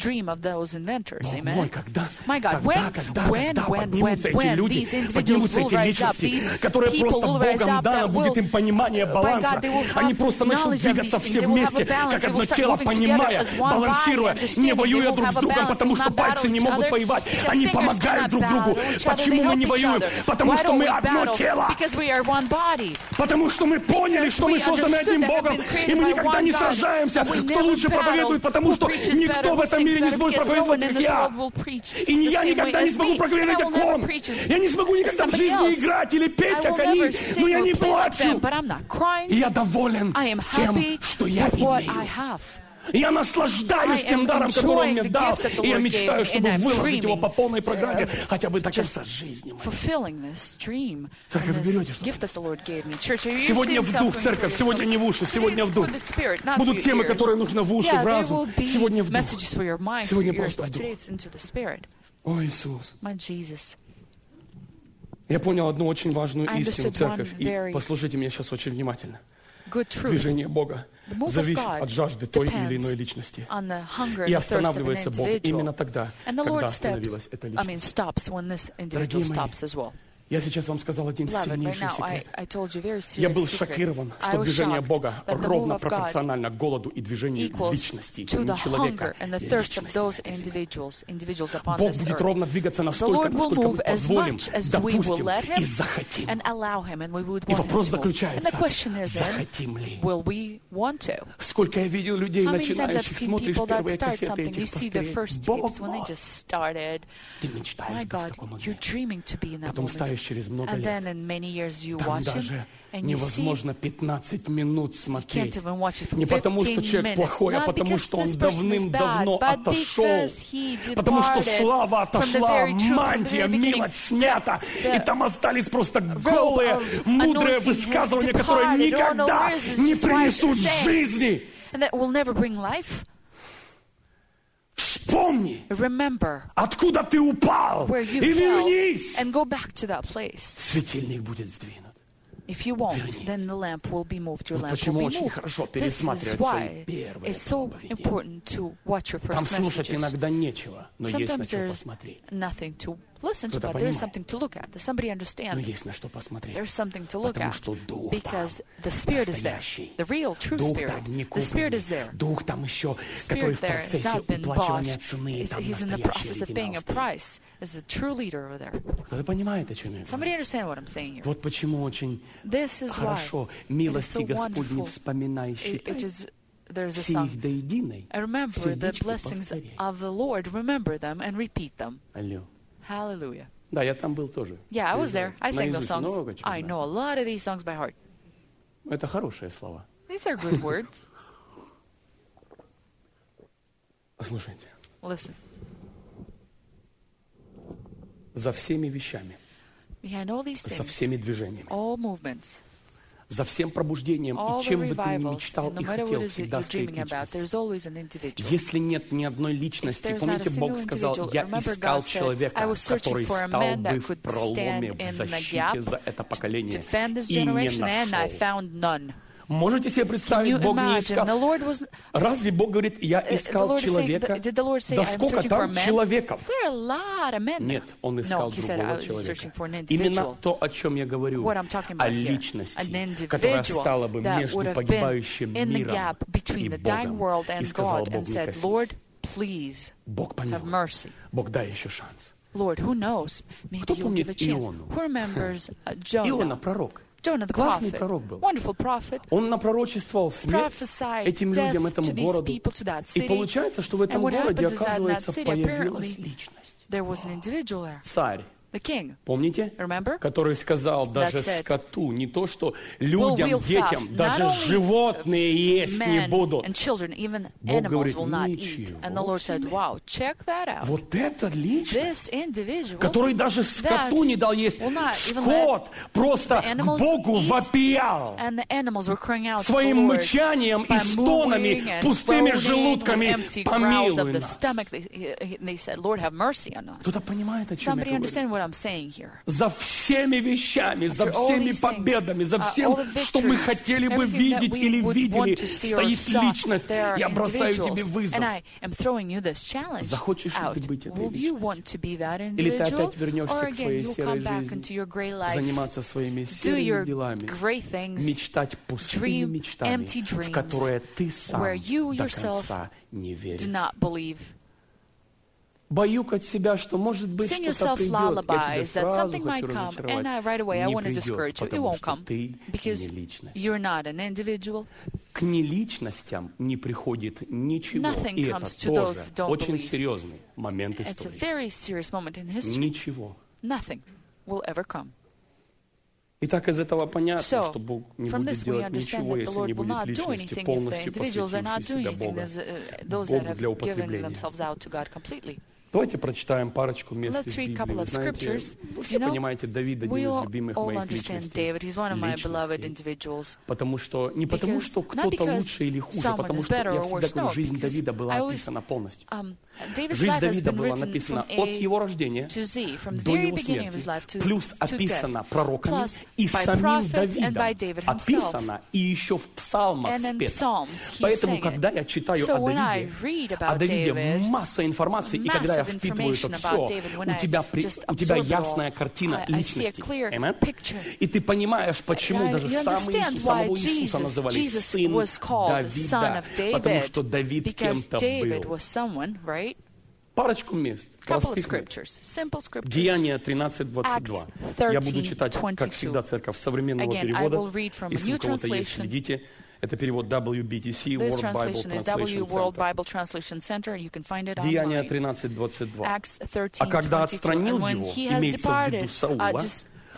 Ой, когда, когда, когда, когда поднимутся эти люди, поднимутся эти личности, которые просто Богом дано будет им понимание баланса. Они просто начнут двигаться все вместе, как одно тело, понимая, балансируя, не воюя друг с другом, потому что пальцы не могут воевать. Они помогают друг другу. Почему мы не воюем? Потому что мы одно тело. Потому что мы поняли, что мы созданы одним Богом, и мы никогда не сражаемся. Кто лучше проповедует, потому что никто в этом мире не сможет проповедовать, как я. И не я никогда не смогу проповедовать, как он. Я не смогу никогда в жизни играть или петь, как они, но я не плачу. И я доволен тем, что я имею. Я наслаждаюсь тем даром, который Он мне дал, и я мечтаю, чтобы выложить его по полной программе, хотя бы до конца жизни моей. Церковь, вы берете что-то? Сегодня в дух, церковь, сегодня не в уши, сегодня в дух. Будут темы, которые нужны в уши, в разум. Сегодня в дух. Сегодня просто в дух. О, Иисус. Я понял одну очень важную истину, церковь, и послушайте меня сейчас очень внимательно. Движение Бога зависит от жажды той или иной личности. И останавливается Бог именно тогда, когда остановилась эта личность. Дорогие мои, я сейчас вам сказал один сильнейший секрет. Я был шокирован, что движение Бога ровно пропорционально голоду и движению личности, не человека и личности. Бог будет ровно двигаться настолько, насколько мы позволим, допустим и захотим. И вопрос заключается, захотим ли? Сколько я видел людей, начинающих, смотришь первые кассеты этих пастырей. Бог мой! Ты мечтаешь быть в таком уме. Потом ставишь наблюдаешь через много And лет, then in many years you там watch him, даже and you невозможно see пятнадцать минут you can't смотреть. even watch it for Не потому, что fifteen человек minutes, плохой, а not потому, because что он this person is давным-давно bad, but отошел. because he Потому что departed слава from the отошла, very truth, from the мантия, very beginning. милость снята, The и там остались просто robe голые, of мудрые anointing has высказывания, которые departed. All the никогда words is не just принесут wise sayings, жизни. and that will never bring life. Вспомни, Remember откуда ты упал, where you и fell вернись. and go back to that place. Светильник будет сдвинут. If you won't, Вернись. then the lamp will be moved. Your Вот lamp почему will be очень moved. хорошо This is пересматривать свои why первые it's so проповеди. important to watch your Там first слушать messages. иногда нечего, но есть на Sometimes что there's посмотреть. nothing to listen to, Кто-то but there's понимает. something to look at. Does somebody Но understand? есть на что посмотреть. There's something to look Потому at что Дух because там the Spirit is there. настоящий. The real, true Дух Spirit. там не The Spirit is купленный. there. Дух там еще, The который Spirit в there has процессе not been bought. уплачивания цены. He's, Там he's in the настоящий process of paying оригинал a стоит. price. As a true leader over there. Кто-то понимает, о чем я Somebody говорю? understand what I'm saying here? Вот почему очень This is why хорошо. it is Милости so Господни wonderful. вспоминай, It, считай. it is, there's a Все song. их до единой. I remember the Сердечко blessings повторяй. of the Lord. Remember them and repeat them. Алло. Hallelujah. Да, я там был тоже. Yeah, I was there. I sang those Наизусть songs. много чего I знаю. know a lot of these songs by heart. Это хорошие слова. These are good words. Послушайте. Listen, За всеми вещами, behind all these за things, всеми движениями, all movements, за всем пробуждением, all и the чем бы ты ни revivals, мечтал and no и matter what хотел, is it всегда you're стоит dreaming about, личность. there's always an individual. Если нет ни одной If личности, there's not a помните, Бог single сказал, individual, я remember искал God said, человека, I was searching который for a стал man бы that в could проломе, stand в in the защите gap за это поколение, defend this и не generation, and I нашел. found none. Можете себе Can представить, you Бог не imagine? искал? The Lord was. Разве Бог говорит, я Uh, the искал Lord is saying, человека? did the Lord say, Да I'm сколько searching for a там man? человеков? There are a lot of men. Нет, он искал No, he said, I другого was человека. searching for an Именно individual. то, о чем я говорю, What I'm talking о about here, личности, an которая individual стала бы that между would have been погибающим in the миром gap и between the dying Богом. world И and сказал God Бог, and не said, косись. Lord, please Бог have помилуй. mercy. Бог, дай еще шанс. Lord, who knows? Maybe Кто you'll give a помнит chance. Иону? Who remembers uh, Иона, Jonah? пророк. Jonah the Классный prophet. пророк был. Wonderful prophet. Он напророчествовал смерть Prophesied этим death людям, to этому these городу. people, to that И city. получается, что в этом And what городе, happens is that in that оказывается, city, появилась apparently, личность. there was an individual there. Царь. The king. Помните? Remember? Который сказал даже said, скоту, не то что людям, we'll детям, fast. даже Not only животные есть не Men будут. and children, even Бог animals говорит, will not ничего eat. And the Lord said, себе. wow, check that out. Вот это личность, This individual который даже скоту не дал есть. will not even Скот просто the к animals Богу eat. вопиял And the animals were crying out своим to the Lord мычанием и by стонами, mooing and пустыми groaning with желудками. empty growls of Помилуй the нас. stomach. They, they said, Lord, have mercy on us. Кто-то понимает, о чем я Somebody говорю? understand what I'm saying here? За всеми вещами, за After all всеми these победами, за things, uh, всем, all the что мы victories, хотели бы everything that видеть we или would видели, want to see or стоит saw, личность. there are Я бросаю тебе individuals, вызов. and I am throwing you this challenge Захочешь ли out. ты быть этой Will you личностью? want to be that Или ты individual? опять вернешься Or к again, своей you'll серой come back жизни, into your gray life, заниматься своими do серыми your делами, great things, мечтать пустыми dream мечтами, empty в которые ты dreams, сам where you до yourself конца не do веришь. not believe. Баюкать себя, что может быть Sing что-то yourself придет, я тебя lullabies that сразу something хочу might come, разочаровать. and I, right away I Не want to придет, discourage you. It потому won't что come ты because не личность. you're not an individual. К неличностям не приходит ничего. Nothing И comes это to those тоже who don't очень believe. серьезный момент It's a истории. very serious moment in history. Ничего. Nothing will ever come. Итак, из этого понятно, So, что Бог не from будет this we делать understand ничего, that the если Lord не will будет not do личности, anything if the полностью individuals are not посвятившей doing себя anything, Бога. as, uh, those Богу that have для given употребления. themselves out to God completely. Давайте прочитаем парочку мест Let's из read a Библии. couple Вы of знаете, scriptures. вы все You know, понимаете, Давид один We из all, любимых all моих understand личностей. David. He's one of my beloved Личностей. individuals. Потому что, не потому, Because- что not кто-то because лучше или хуже, someone потому is что better я or всегда worse. говорю, No, жизнь because Давида была I always- описана полностью. Um, David's Жизнь life has Давида been была written написана from от A его рождения to Z, from the до very его beginning of his смерти, life to, плюс to описана death. пророками Plus, и by самим prophets and by Давидом, David himself. описана и еще в псалмах And in спета. Psalms he Поэтому, sang it. когда я читаю So о when I Давиде, read о about Давиде David, масса информации, и когда я massive впитываю это information все, about David, when у I тебя, при- just у тебя absorb it all, ясная картина I- I see a личности. clear Amen? picture. И ты понимаешь, почему I- даже you самого understand Иисуса, why самого Иисуса Jesus- называли Jesus сын was called the son Давида, of David, потому что Давид because кем-то David был. was someone, right? Парочку мест, Couple of простых мест. scriptures, simple scriptures. Деяния тринадцать двадцать два. Acts Я буду читать, как thirteen всегда, церковь современного Again, I перевода. will read from a Если у new кого-то есть, translation. следите. Это перевод дабл ю би ти си, This World Bible translation is W Translation World Center. Bible Translation Center. You can find it Деяния online. тринадцать двадцать два. Acts thirteen А когда twenty-two. отстранил And when его, he has имеется в виду departed, Саула, uh, just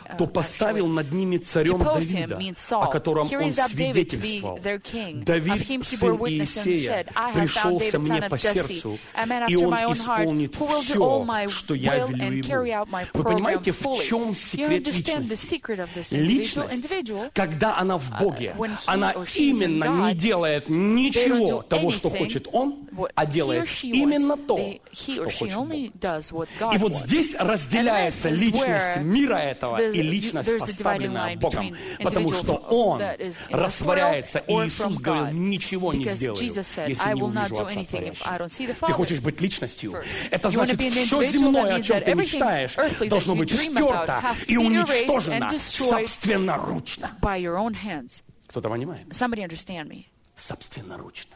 то поставил над ними царем Давида, о котором он свидетельствовал. Давид, сын Иессея, пришелся мне по сердцу, и он исполнит все, что я велю ему. Вы понимаете, в чем секрет личности? Личность, когда она в Боге, она именно не делает ничего того, что хочет Он, а делает именно то, что хочет Бог. И вот здесь разделяется личность мира этого и личность, поставленная Богом. Потому что Он растворяется, и Иисус говорил, ничего не сделаю, если не увижу Отца творящего. Ты хочешь быть личностью? Это значит, все земное, о чем ты мечтаешь, должно быть стерто и уничтожено собственноручно. Кто-то понимает? Собственноручно.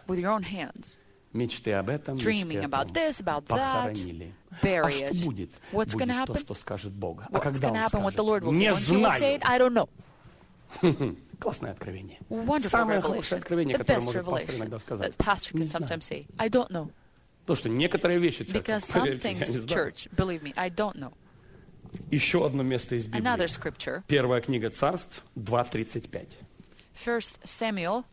Мечты об этом, мечты о том, похоронили. А что будет? Будет то, что скажет Бог. А когда Он скажет? Не знаю. Классное откровение. Самое хорошее откровение, которое может пастор иногда сказать. Не знаю. Потому что некоторые вещи, церковь, поверьте, я не знаю. Еще одно место из Библии. Первая книга Царств, два тридцать пять. First Samuel.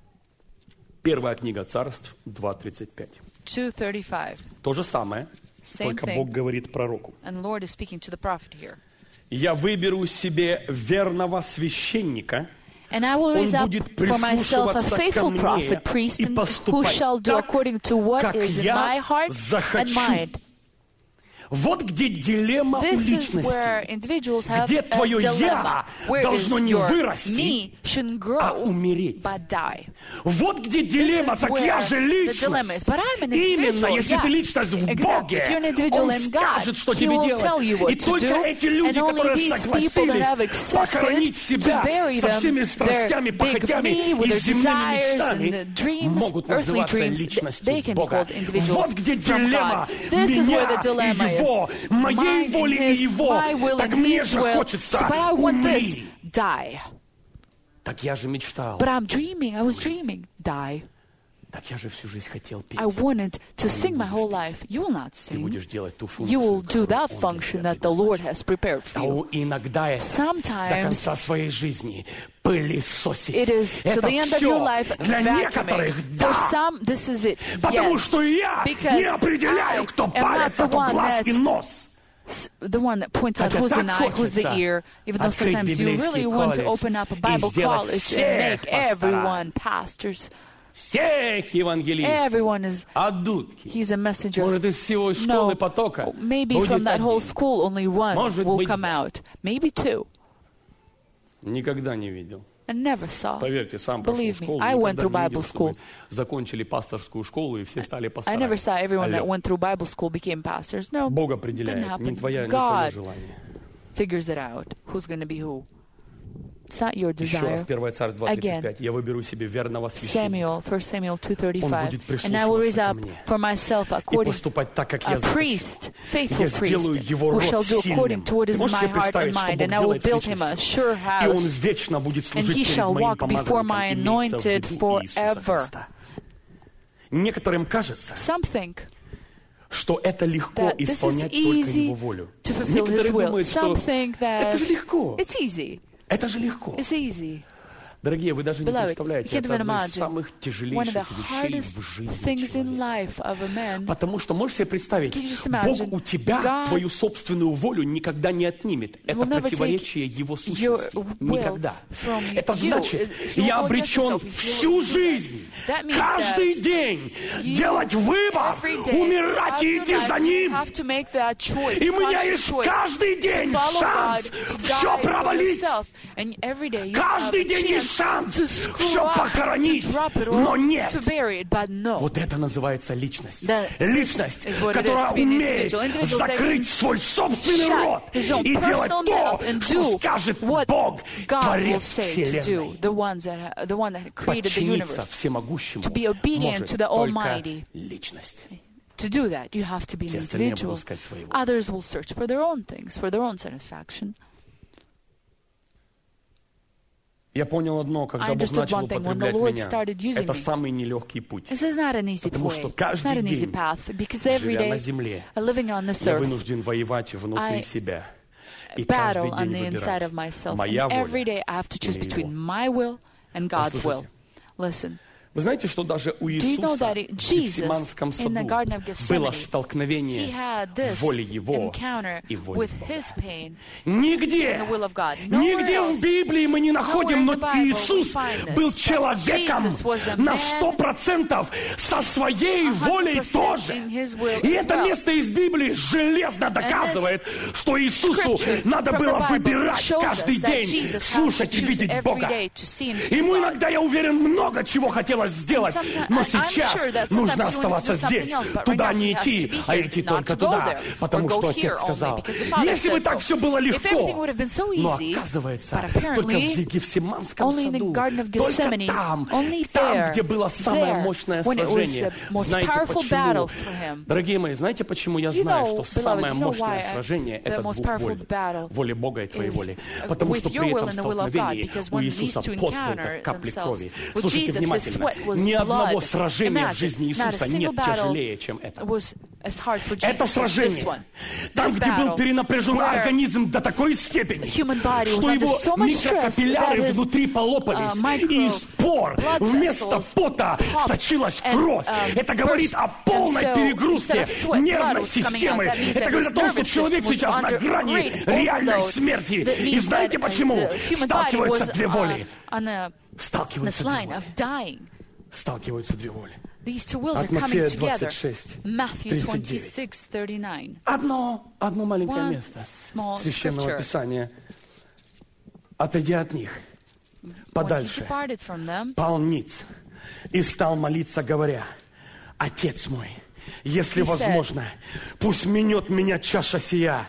Первая книга Царств, два тридцать пять. two thirty-five. То же самое, Same только thing. Бог говорит пророку. And Lord is speaking to the prophet here. Я выберу себе верного священника, And I will raise up for myself a faithful prophet, priest, and who shall do according to what is in my heart and mind. Вот где дилемма у личности. Где твое «я» должно не вырасти, а умереть. Вот где дилемма, так я же личность. Именно, если ты личность в Боге, Он скажет, что тебе делать. И только эти люди, которые согласились похоронить себя со всеми страстями, похотями и земными мечтами, могут называться личностью Бога. Вот где дилемма меня и Его, моей воли и Его, так мне же хочется умри. Так я же мечтал. But I'm dreaming, I was dreaming. Die. Так я же всю жизнь хотел петь. I wanted to sing my whole life. You will not Ты будешь sing. делать ту функцию, You will do that function that the Lord has prepared for you. А иногда это до Sometimes конца своей жизни пылесосить. it is to Это the end of your все life для vacuuming. некоторых, For да. some, this is it. Потому Yes. что я Because не определяю, I кто am not палец, the а кто one глаз и that- нос. S- the one that points out Хотя who's так an eye, who's the хочется ear, even though открыть sometimes you библейский really want to колледж open up a и Bible сделать college and всех make пастора. everyone pastors. Всех евангелистов. Everyone is, От дудки. he's a messenger. Может, из всего школы потока Maybe будет from that whole один. school only one Может will быть, come да. out. Maybe two. Никогда не видел. I never saw. Поверьте, сам прошел Believe me, школу, I went никогда through не видел, Bible чтобы school. закончили пасторскую школу и все стали I пасторами. never saw everyone that Алло. went through Bible school became pastors. No, Бог didn't определяет, happen. не твоя, не твое God желание. figures it out. Who's going to be who? It's not your Еще раз, desire. первое Царств два тридцать пять. Я выберу себе верного священника. Samuel, First Samuel two Он thirty-five. будет And I will raise прислушиваться ко up мне for myself и according поступать так, как я a захочу. priest, faithful Я сделаю priest, его who род shall do according сильным. to what Ты is in можешь my себе heart and представить, что mind, Бог and I will делает с build him a личностью? sure И он house, вечно будет and служить he перед shall моим walk before my помазанником, имеется в anointed виду Иисуса forever. Христа. Некоторым кажется, Some think что это легко that this is исполнять только easy Его волю. to fulfill his Некоторые will. думают, что Some think это же that легко. it's easy. Это же легко. It's easy. Дорогие, вы даже не Beloved, you представляете, can't это even одно из imagine самых one of the тяжелейших вещей hardest в жизни things in человека. life of a man. Потому что, можешь себе представить, Can you just Бог imagine? у тебя God твою собственную волю никогда не отнимет. Это will never противоречие Его your сущности. will Никогда. from Это you. значит, He will я go against обречен himself if you всю will do that. жизнь, That means каждый that день you делать выбор, every day умирать of и your идти life за Ним. have to make that choice, И у меня conscious есть choice каждый день to follow шанс God, to все die for провалить. yourself. And every day you Каждый have a день есть chance шанс to все screw up, похоронить, to drop it но all, нет. to bury it, but no. Вот это называется личность. That Личность, is what it is которая to be an умеет individual. Individuals that закрыть can свой собственный shut рот his own и делать personal то, mouth and что do скажет what Бог, God will Творец say to do. Вселенной. The ones that ha- the one that created the Подчиниться universe. всемогущему To be obedient может to the только Almighty. личность. To do that, you have to be an Все остальные individual. будут искать своего. Others will search for their own things, for their own satisfaction. Я понял одно, когда I Бог understood начал one thing, when the употреблять Lord меня. started using Это me. самый нелегкий путь. This is not an easy Потому way. что It's not каждый an easy день, path because every живя на day, земле, living on this я earth, вынужден воевать внутри I себя. battle on the inside of myself. And every day I have to choose between my will and God's will. Listen. Вы знаете, что даже у Иисуса в Гефсиманском саду было столкновение воли Его и воли Бога. Нигде, нигде в Библии мы не находим, но Иисус был человеком на сто процентов со своей волей тоже. И это место из Библии железно доказывает, что Иисусу надо было выбирать каждый день, слушать и видеть Бога. Ему иногда, я уверен, много чего хотелось сделать, но сейчас нужно оставаться здесь, туда не идти, а идти только туда, потому что Отец сказал. Если бы так все было легко, но оказывается, только в Гефсиманском саду, только там, там, где было самое мощное сражение. Знаете почему? Дорогие мои, знаете почему я знаю, что самое мощное сражение — это двух воль, воли Бога и твоей воли? Потому что при этом столкновении у Иисуса пот был как капли крови. Слушайте внимательно. Ни одного сражения в жизни Иисуса нет тяжелее, чем это. Это сражение, там, где был перенапряжен организм до такой степени, что его микрокапилляры внутри полопались, и из пор вместо пота сочилась кровь. Это говорит о полной перегрузке нервной системы. Это говорит о том, что человек сейчас на грани реальной смерти. И знаете почему? Сталкиваются две воли. Сталкиваются две воли. Сталкиваются две воли. От Матфея двадцать шесть, тридцать девять. Одно, одно маленькое место Священного Писания. Отойди от них, подальше, пал ниц и стал молиться, говоря: Отец мой, если возможно, пусть минет меня чаша сия,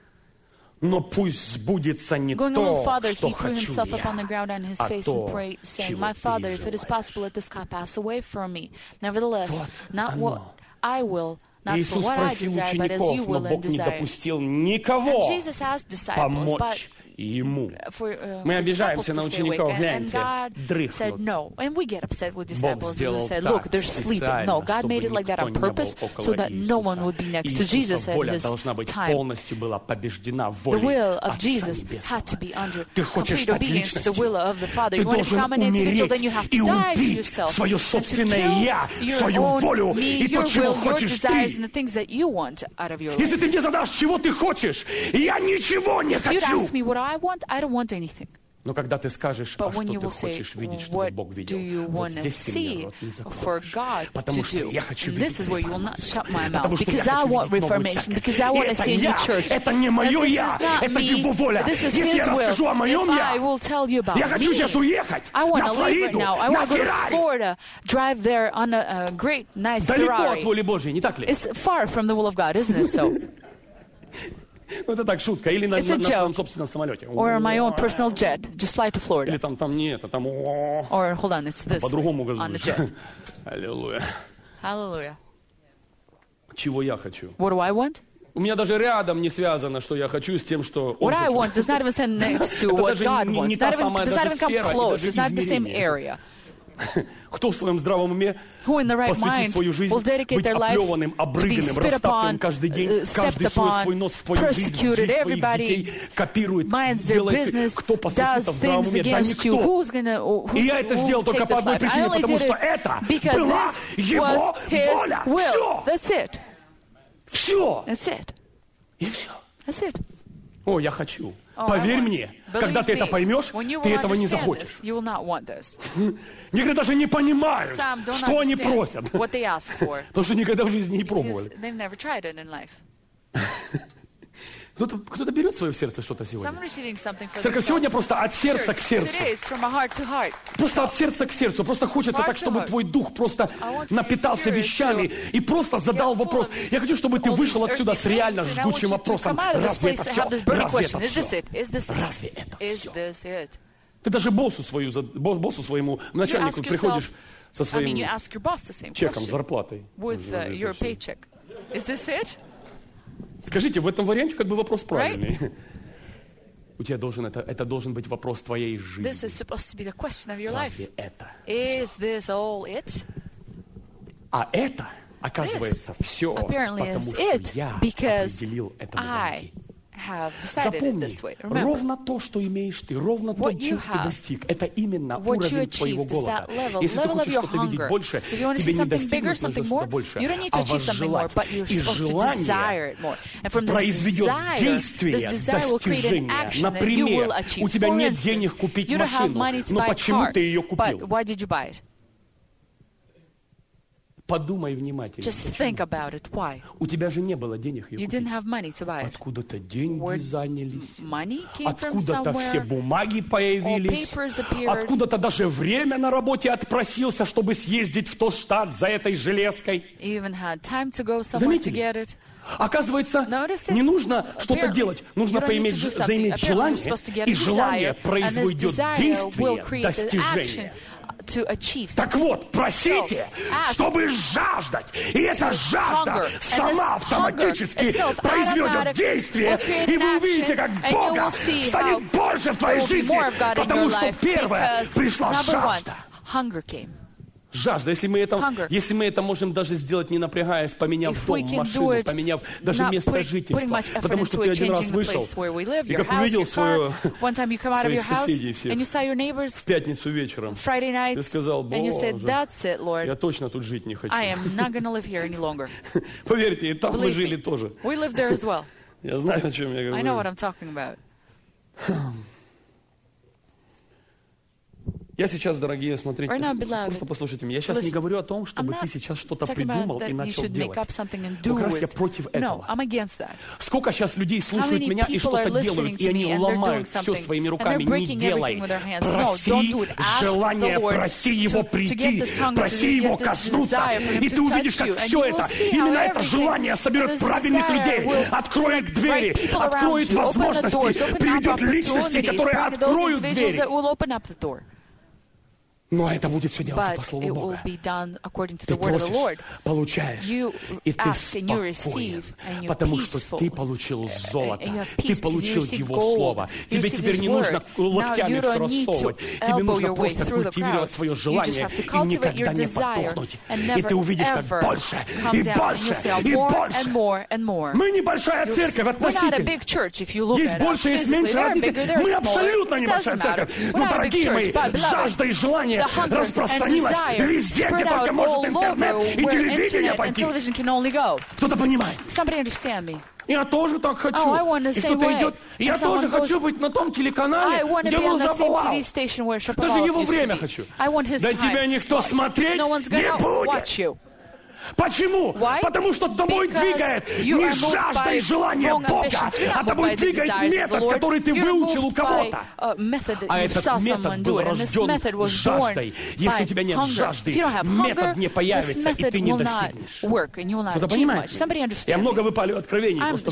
но пусть сбудется не Going то, a little farther, что he threw хочу himself я, upon the ground on his а face то, and prayed, saying, чего My ты Father, if it is желаешь. possible, let this cup pass away from me. Nevertheless, Вот not оно. what I will, not for Иисус what I просил desire, but as учеников, you но will and Бог не desire. допустил And никого Jesus asked disciples, but помочь ему. for, uh, Мы for обижаемся disciples на to stay awake. учеников, And, and гляньте, God said дрыхнут. no. And we get upset with Бог disciples and сделал said, так, look, they're sleeping. No, God made it like that on purpose so that no one would be next to Jesus at воля his должна быть time. полностью была побеждена The волей will of Отца Jesus Небесного. had to be under Ты хочешь complete стать obedience to the личностью, will of the Father. ты You want to должен become an individual, then you умереть have и to die to убить yourself свое and to собственное kill «я», your свою own волю me, и то, your чего will, your хочешь desires, ты. and the things that you want out of your life. Если ты мне задашь, чего ты хочешь, я ничего не If you'd хочу. ask me what I want, I don't want anything. Но когда ты скажешь, а But что when you ты will say, хочешь видеть, чтобы what Бог do видел, you вот want to здесь ты мне see рот не for закроешь. God Потому to что do? я хочу This видеть is where you will not реформацию. shut my mouth. Потому что Because я I хочу want видеть новую reformation. церковь. Because I И want to это see a new я, church. это не мое And this я, is not это me. его воля. This is Если His я расскажу о will. моем If я, I will tell you about я хочу me, сейчас уехать I want на to leave right Флориду, now. I на want to go to Феррари. Florida, drive there on a, a great, nice Далеко Ferrari. от воли Божьей, не так ли? It's far from the will of God, isn't it so? Ну, это так, шутка. Или на, It's на, a на joke. своем собственном самолете. Or on my own personal jet, just fly to Или Florida. там, там не это, там о, Or hold on, it's this по-другому on the газуешь. jet. Аллилуйя. Hallelujah. Чего я хочу? What do I want? У меня даже рядом не связано, что я хочу, с тем, что он What I хочет. want does not even stand next to Это what даже God не- wants. не It's та not even, самая does not даже even come сфера и close. даже It's not the same измерение. area. Кто в своем здравом уме Who in the right посвятит mind свою жизнь will dedicate быть their life оплеванным, to be обрыганным, spit растаптываем upon, каждый день, uh, stepped каждый сует свой upon, нос в твою жизнь, в persecuted, жизнь твоих everybody детей, копирует, minds their делает, business, кто посвятится does в здравом things уме, да against you. никто. Who's gonna, who's, И я это who сделал will только take по this одной life? I причине, only потому did что it это because была this его was His воля. will. Все. That's it. Все. That's it. И все. That's it. О, я хочу. Oh, Поверь I want. мне, Believe когда ты это me, поймешь, when you ты will этого не understand захочешь. this, you will not want this. Некоторые даже не понимают, Some don't что они understand просят. what they ask for. Потому что никогда в жизни не Because пробовали. they've never tried it in life. Кто-то, кто-то берет в свое сердце что-то сегодня. Some receiving something for Церковь themselves. сегодня просто от сердца к сердцу. Today it's from a heart to heart. Просто от сердца к сердцу. Просто хочется Heart так, to чтобы heart. твой дух просто I want your напитался spirit вещами to и просто задал get full вопрос. of these- Я хочу, чтобы ты all вышел these отсюда earthly с реально things, and I want жгучим you to вопросом. come out of this Разве place это and все? have this burning Разве question. это Is this все? it? Is this it? Разве это Is все? this it? Ты даже боссу, свою, зад- бо- боссу своему начальнику ask приходишь со I mean, своим you ask your boss the same чеком, question зарплатой. with uh, Разве your это всё? paycheck. Is this it? Скажите, в этом варианте как бы вопрос правильный. У тебя должен, это, это должен быть вопрос твоей This is жизни. supposed to be the question of your life. Разве это? Is this all it? А это, оказывается, все, apparently потому is что it я because определил это в I Евангелии. Запомни, ровно то, что имеешь ты, ровно то, чем ты достиг, это именно уровень твоего голода. Если ты хочешь что-то видеть больше, тебе не достигнуть нужно что-то больше, а возжелать. И желание произведет действие, достижение. Например, у тебя нет денег купить машину, но почему ты ее купил? Подумай внимательно. Just think about it. Why? У тебя же не было денег ее You купить. didn't have money to buy it. Откуда-то деньги Where занялись. money came from Откуда-то somewhere. все бумаги появились. All papers appeared. Откуда-то даже время на работе отпросился, чтобы съездить в тот штат за этой железкой. You even had time to go somewhere to get it. Оказывается, не нужно что-то делать. Нужно поиметь, заиметь желание, и желание произведет действие, достижение. Так вот, просите, чтобы жаждать. И эта жажда сама автоматически произведет действие. И вы увидите, как Бога станет больше в твоей жизни, потому что первое пришла жажда. Жажда, если мы, это, если мы это можем даже сделать, не напрягаясь, поменяв дом, машину, поменяв даже место жительства. Потому что ты один раз вышел, и как увидел свое, своих соседей всех в пятницу вечером, ты сказал: Боже, я точно тут жить не хочу. Поверьте, и там мы жили тоже. Я знаю, о чем я говорю. Я сейчас, дорогие, смотрите, now, просто послушайте меня. Я сейчас listen, не говорю о том, чтобы ты сейчас что-то придумал и начал делать. Как раз я против этого. No, Сколько сейчас людей слушают меня и что-то делают, и они ломают все своими руками. Не делай. Проси no, желание, проси его прийти, проси его коснуться, и ты увидишь, как все это, именно это желание соберет правильных людей, откроет двери, откроет возможности, приведет личности, которые откроют двери. Но это будет все делаться по Слову Бога. Ты просишь, получаешь, и ты спокоен, потому что ты получил золото, ты получил Его Слово. Тебе теперь не нужно локтями все рассовывать, тебе нужно просто культивировать свое желание и никогда не потухнуть. И ты увидишь, как больше, и больше, и больше. Мы небольшая церковь относительно. Есть больше, есть меньше разницы. Мы абсолютно небольшая церковь. Но, дорогие мои, жажда и желание распространилась везде, где только может интернет и телевидение пойти. Кто-то понимает. Я тоже так хочу. Oh, и кто-то идет. Я тоже goes, хочу быть на том телеканале, где он забывал. Даже его время хочу. Да тебя никто смотреть no не будет. Почему? Why? Потому что тобой Because двигает не жажда и желание Бога, а тобой двигает метод, Lord. который ты выучил у кого-то. А этот метод был рожден жаждой. Если у тебя нет жажды, метод не появится, и ты не достигнешь. Кто-то понимает? Я много выпалю откровений, просто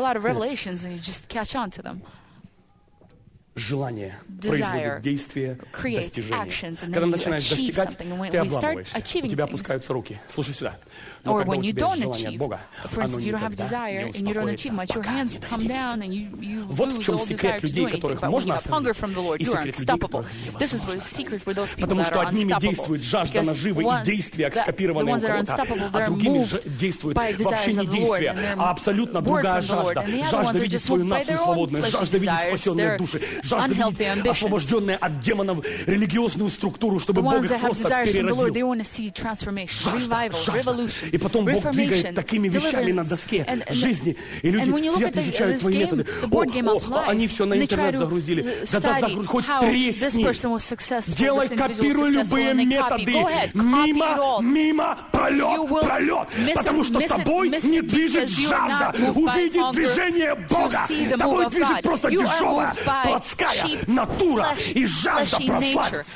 желание производит действие, достижение. Когда начинаешь достигать, ты обламываешься, у тебя опускаются руки. Слушай сюда. Но когда у тебя желание от Бога, оно никогда не успокоится, пока не достигнет. Вот в чем секрет людей, которых можно остановить, и секрет людей, которых невозможно. Потому что одними действует жажда наживы и действия, скопированные у кого-то, а другими действует вообще не действие, а абсолютно другая жажда. Жажда видеть свою нацию свободной, жажда видеть спасенные души, жажда видеть освобожденные от демонов религиозную структуру, чтобы Бог их просто переродил. Жажда, жажда. И потом Бог двигает такими вещами на доске жизни. И люди сидят, изучают твои методы. О, о, они все на интернет загрузили. Да-да, загрузи, хоть тресни. Делай, копируй любые методы. Мимо, мимо, пролет, пролет. Потому что тобой не движет жажда увидеть движение Бога. Тобой движет просто дешевая, плотская натура и жажда прославиться.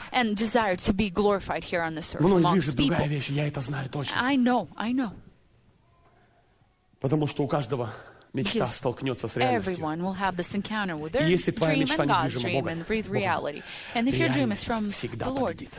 Мной движет другая вещь, я это знаю точно. I know. Потому что у каждого мечта столкнется с реальностью. И если твоя мечта недвижима Богом, реальность всегда победит.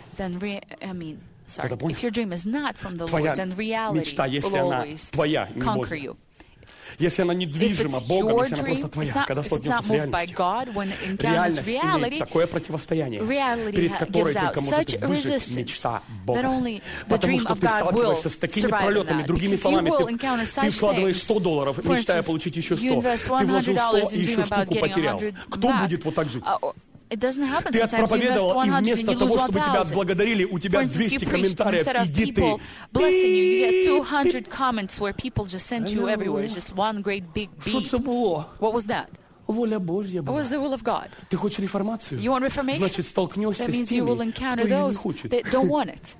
Sorry, if your dream is not from the Твоя Lord, then reality мечта, если will она always твоя, conquer you. если она недвижима Богом, если она просто твоя, когда столкнется с реальностью, реальность имеет такое противостояние, перед которой только может выжить мечта Бога. Потому что ты сталкиваешься с такими пролетами, другими словами, ты, ты вкладываешь сто долларов, мечтая получить еще сто. Ты вложил сто и еще штуку потерял. Кто будет вот так жить? It doesn't happen. Ты отпроповедовал, и вместо того, чтобы тебя отблагодарили, у тебя двести комментариев, иди ты. Blessing you, you get two hundred comments where people just send you everywhere. It's just one great big beat. What was that? Воля Божья была. What was the will of God? Ты хочешь реформацию? You want reformation? Значит, столкнешься that means с теми, you will encounter кто ее those не хочет. that don't want it.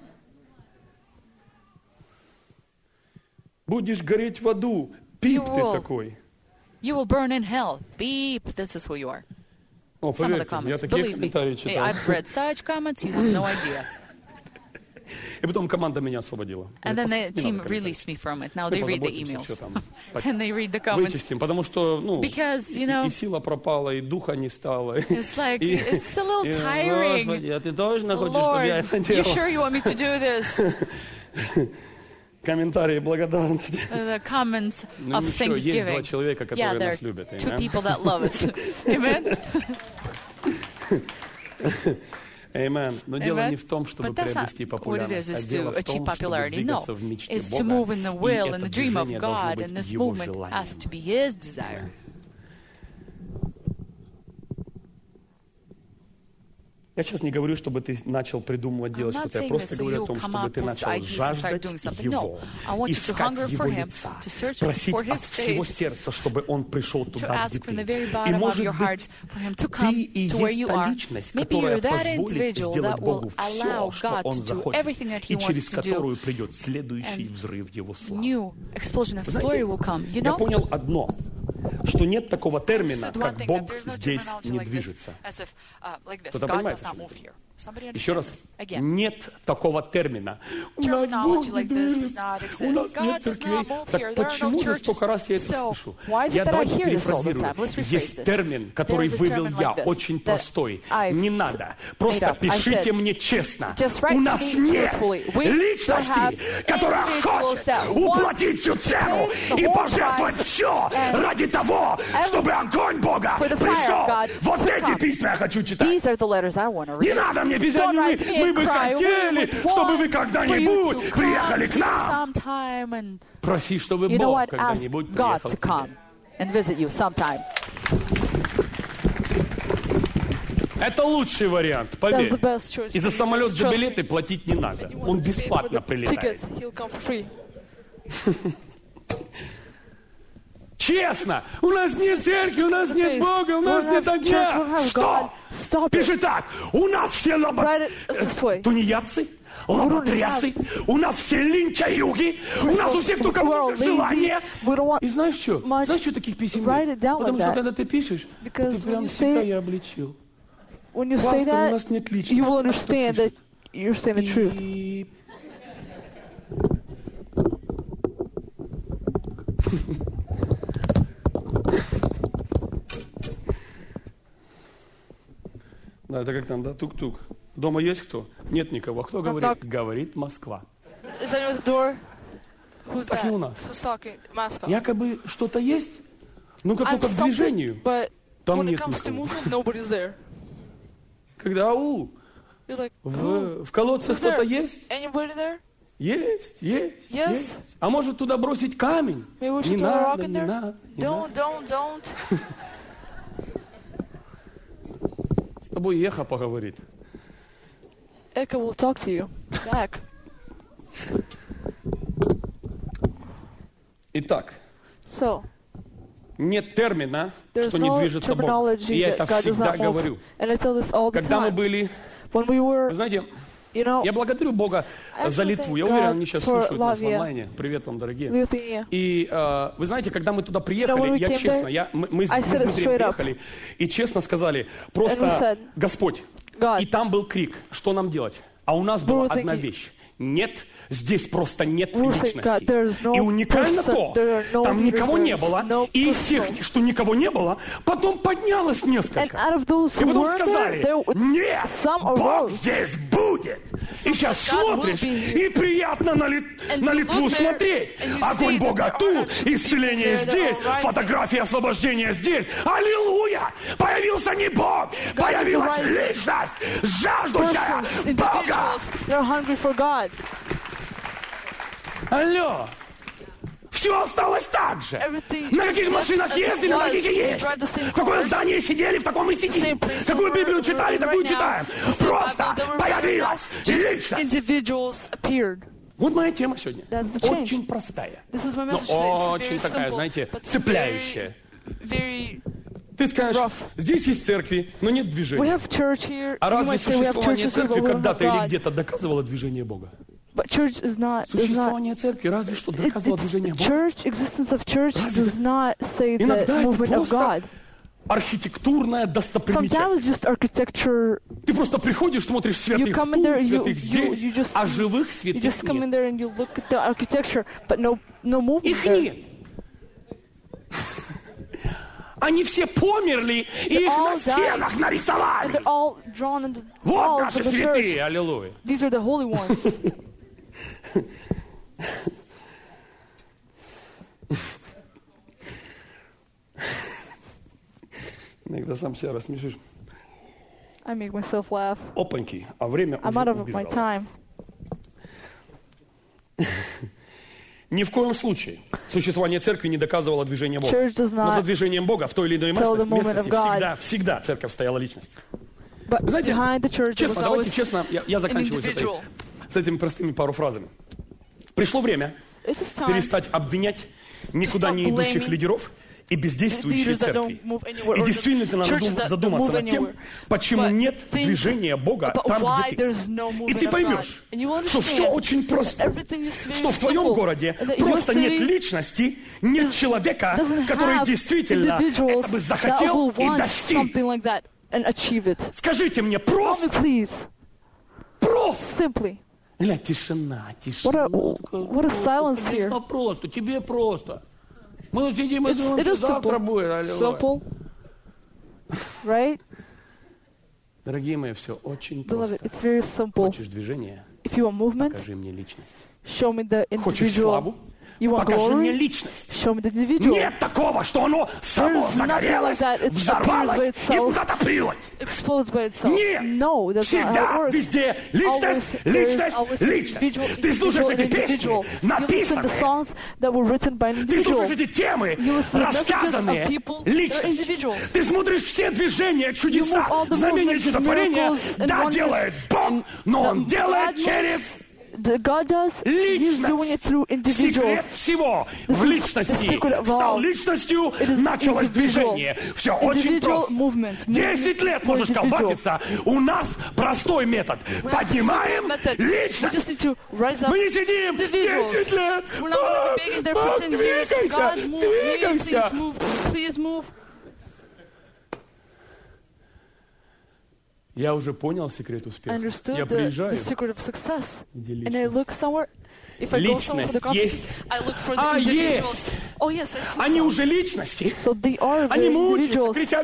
Будешь гореть в аду. Пип ты такой. You will burn in hell. Beep. This is who you are. О, Some of the поверьте, comments. я такие Believe me. комментарии читал. I've read such comments, you have no idea. И потом команда меня освободила. And then the team released me from it. Now they read the emails. And they read the comments. Вычистим, потому что, ну, Because, you know, и сила пропала, и духа не стало. It's like, it's a little tiring. Господи, а ты точно хочешь, чтобы я это Lord, делал? you sure you want me to do this? Комментарии благодарности. The comments Ну of ничего, есть два Thanksgiving. человека, Yeah, которые there нас любят. are two Amen. people that love us. Amen? Amen. Но дело Amen. не в том, чтобы But that's not приобрести what it популярность, is, а is дело to в том, achieve чтобы popularity. No, двигаться в мечте it's to move in the Бога, will и and это the dream of движение должно God, быть and this Его movement has желанием. to be His desire. Я сейчас не говорю, чтобы ты начал придумывать, делать I'm not что-то. Я saying просто this so говорю о you том, come чтобы up ты with начал ideas and start жаждать doing something. Его, No, I want you to искать hunger Его for Him, лица, to search просить for His от всего face, сердца, чтобы Он пришел to туда, где ask from the ты. very И bottom of может your heart быть, for Him to ты come и to where есть you та are. личность, Maybe которая you're that позволит individual сделать that Богу will все, allow что God Он to do захочет, everything that He и wants через to do. которую придет следующий взрыв Его славы. New explosion of His Знаете, glory will come. You я know? понял одно, что нет такого I термина, understood one как thing, that Бог there's no здесь terminology не like this, движется. as if, uh, like this. Кто-то God понимает, does not о чем move here. Somebody Еще understand раз, this? Again. нет такого термина. У нас Бог Terminology не like this does движется, not у exist. нас God нет does церквей. not move Так here. There are no почему же churches. столько раз я это So, слышу? why is it Я that I давайте hear this all the перефразирую. time? Let's rephrase Есть this. термин, который There is a вывел termin я, like this, очень that простой. I've Не надо. made Просто up. I пишите said, мне честно. just write У to нас me нет truthfully. We don't have личности, которая individuals хочет that want уплатить всю цену to pay и the whole пожертвовать price все and ради того, чтобы огонь Бога for the fire of пришел. God Вот to эти come. письма я хочу читать. These are the letters I want to Не read. надо мне писать, Don't мы, write me мы and бы cry. We хотели, would чтобы вы want for you когда-нибудь to приехали к come нам. sometime and, Проси, чтобы you know Бог what, ask когда-нибудь God приехал to к тебе. come and visit you sometime. Это лучший вариант, That's поверь. the best choice. И за for you. самолет, за Trust me. билеты платить не надо. You want Он to pay for бесплатно the прилетает. tickets, he'll come for free. Честно, у нас нет церкви, у нас нет Бога, у нас нет огня. Что? Пиши так. У нас все лоботрясы, тунеядцы, лоботрясы, у нас все линчаюги, у нас у всех только желание. И знаешь что? Знаешь, что таких писем нет? Потому что когда ты пишешь, ты прям себя и обличил. When you say Пастор, у that, нас нет личности. you will understand that you're saying the truth. И... Да, это как там, да, тук-тук. Дома есть кто? Нет никого. Кто говорит? Говорит Москва. Is anyone at the door? Who's Так и that? у нас. Who's talking? Moscow. Якобы что-то есть, ну как I'm только к something, движению, but там when it нет comes to никого. movement, nobody's there. Когда ау, You're like, в, в колодце Who's кто-то there? есть? Anybody there? Есть, есть, Yes. есть. А может туда бросить камень? Maybe we Не should throw a rock надо, in не there? надо, не Don't, надо. don't, don't. С тобой эхо поговорит. Echo will talk to you back. Итак, So, нет термина, there's что не no движется Бог. terminology И я that это God does всегда not move. говорю. And I tell this all the Когда мы time. были, When we were, вы знаете, you know, я благодарю Бога I за actually Литву. thank Я уверен, God они сейчас for слушают нас в Latvia. онлайне. Привет вам, дорогие. Lithuania. И э, вы знаете, когда мы туда when приехали, we я came честно, there, я, мы, мы с, I мы с said it Дмитрием straight up. приехали и честно сказали, And we просто said, Господь. God. И там был крик, что нам делать? А у нас We была were одна thinking, вещь. Нет, здесь просто нет we were saying, личности. God, there is no И уникально person, то, there are no там leaders, никого there не is было. no И из тех, personals. что никого не было, потом поднялось And несколько. out of those И who потом were there, сказали, there нет, some Бог arose. здесь будет. будет. И сейчас смотришь, и приятно на, Лит... на Литву смотреть. Огонь Бога тут, исцеление здесь, фотография освобождения здесь. Аллилуйя! Появился не Бог, появилась личность, жаждущая Бога. Алло! Все осталось так же. На каких машинах ездили, на каких и есть. В какое здание сидели, в таком и сидим. Какую Библию читали, такую читаем. Просто появилась личность. Вот моя тема сегодня. Очень простая. Но очень такая, знаете, цепляющая. Ты скажешь, здесь есть церкви, но нет движения. А разве существование церкви когда-то или где-то доказывало движение Бога? But church is not, Существование церкви разве что доказывало движение Бога. Church, existence of church does not say the movement of God. Архитектурная достопримечательность. Sometimes just architecture. Ты просто приходишь, смотришь святых тут, there, святых you, здесь, you, you just, а живых святых you just come in нет. there and you look at the architecture, but no, no movement Их there. нет. Они все померли, и их на стенах нарисовали. Вот наши святые, аллилуйя. These are the holy ones. Иногда сам себя рассмешишь. I make myself laugh. Опаньки, а время I'm уже out of убежало. my time. Ни в коем случае существование церкви не доказывало движение Бога. Но за движением Бога в той или иной местности, местности всегда, всегда церковь стояла личность. Знаете, честно, давайте честно, я, я заканчиваю с, этой, с этими простыми пару фразами. Пришло время перестать обвинять никуда не идущих лидеров и бездействующие церкви. И действительно надо задуматься над тем, почему нет движения Бога там, где ты. И ты поймешь, что все очень просто. Что в твоем городе просто нет личности, нет человека, который действительно это бы захотел и достиг. Скажите мне просто. Просто. Гля, тишина, тишина. What a silence here. Просто, тебе просто. Мы тут сидим и думаем, что завтра будет. Simple. Right? Дорогие мои, все очень просто. It's very simple. Хочешь движения? If you want movement, покажи мне личность. Show me the individual. Хочешь славу? You want покажи glory? мне личность. Show me the individual. Нет такого, что оно само There's загорелось, like взорвалось и куда-то прылось. Explodes by itself. Нет, no, that's всегда, везде личность, always, личность, личность. Ты слушаешь эти песни, написанные. Ты слушаешь эти темы, рассказанные. Личность. Ты смотришь все движения, чудеса, знамения, чудотворения. Да, делает Бог, но Он делает через... God does, He's doing it through individuals. Секрет всего в личности. Стал личностью, началось движение. Все очень просто. Десять лет можешь колбаситься. У нас простой метод. Поднимаем личность. Мы не сидим десять лет. Бог, двигайся, двигайся. Я уже понял секрет успеха. Я приезжаю, где личность. Личность есть. А, есть. Oh, yes, они уже личности. So они мучаются, кричат.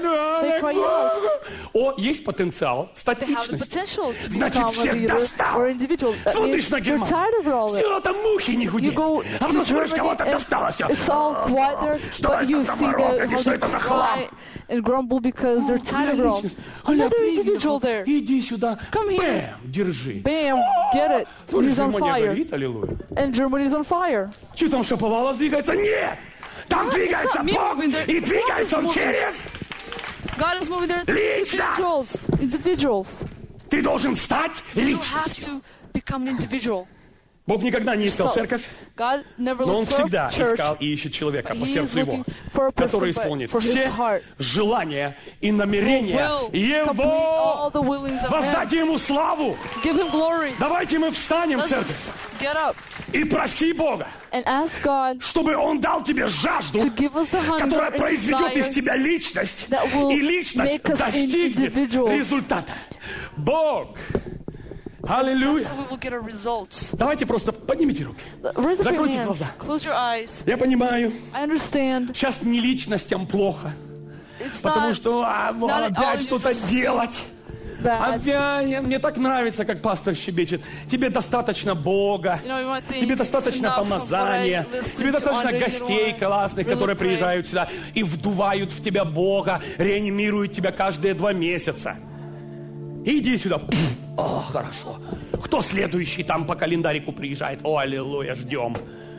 О, есть потенциал стать личностью. Значит, всех достал. Смотришь на Германию. Все, там мухи не гудят. А потом смотришь, кого-то достало все. Что это за морок? Что это за хлам? And grumble because they're tired of it all. Another individual there. Иди сюда. Come here. Bam, держи. Bam, get it. He's on fire. Горит, аллилуйя. And Germany is on fire. Что там, Шаповалов двигается? Нет! Там двигается Бог, и двигается Он через... God is moving there. Individuals. Individuals. Ты должен стать личностью. You have to become an individual. Бог никогда не искал церковь, но Он всегда искал и ищет человека по сердцу Его, который исполнит все желания и намерения Его. Воздайте Ему славу. Давайте мы встанем, церковь, и проси Бога, чтобы Он дал тебе жажду, которая произведет из тебя личность, и личность достигнет результата. Бог! Аллилуйя. Давайте просто поднимите руки. Закройте глаза. Я понимаю, сейчас не личностям плохо, потому что а, вот, опять что-то делать. bad. А я, мне так нравится, как пастор щебечет. Тебе достаточно Бога, You know, you might think тебе it's достаточно enough of помазания, what I listen тебе to достаточно Andre гостей Gilroy, классных, really которые pray. приезжают сюда и вдувают в тебя Бога, реанимируют тебя каждые два месяца. Иди сюда. Пфф, о, хорошо. Кто следующий там по календарику приезжает? О, аллилуйя, ждем.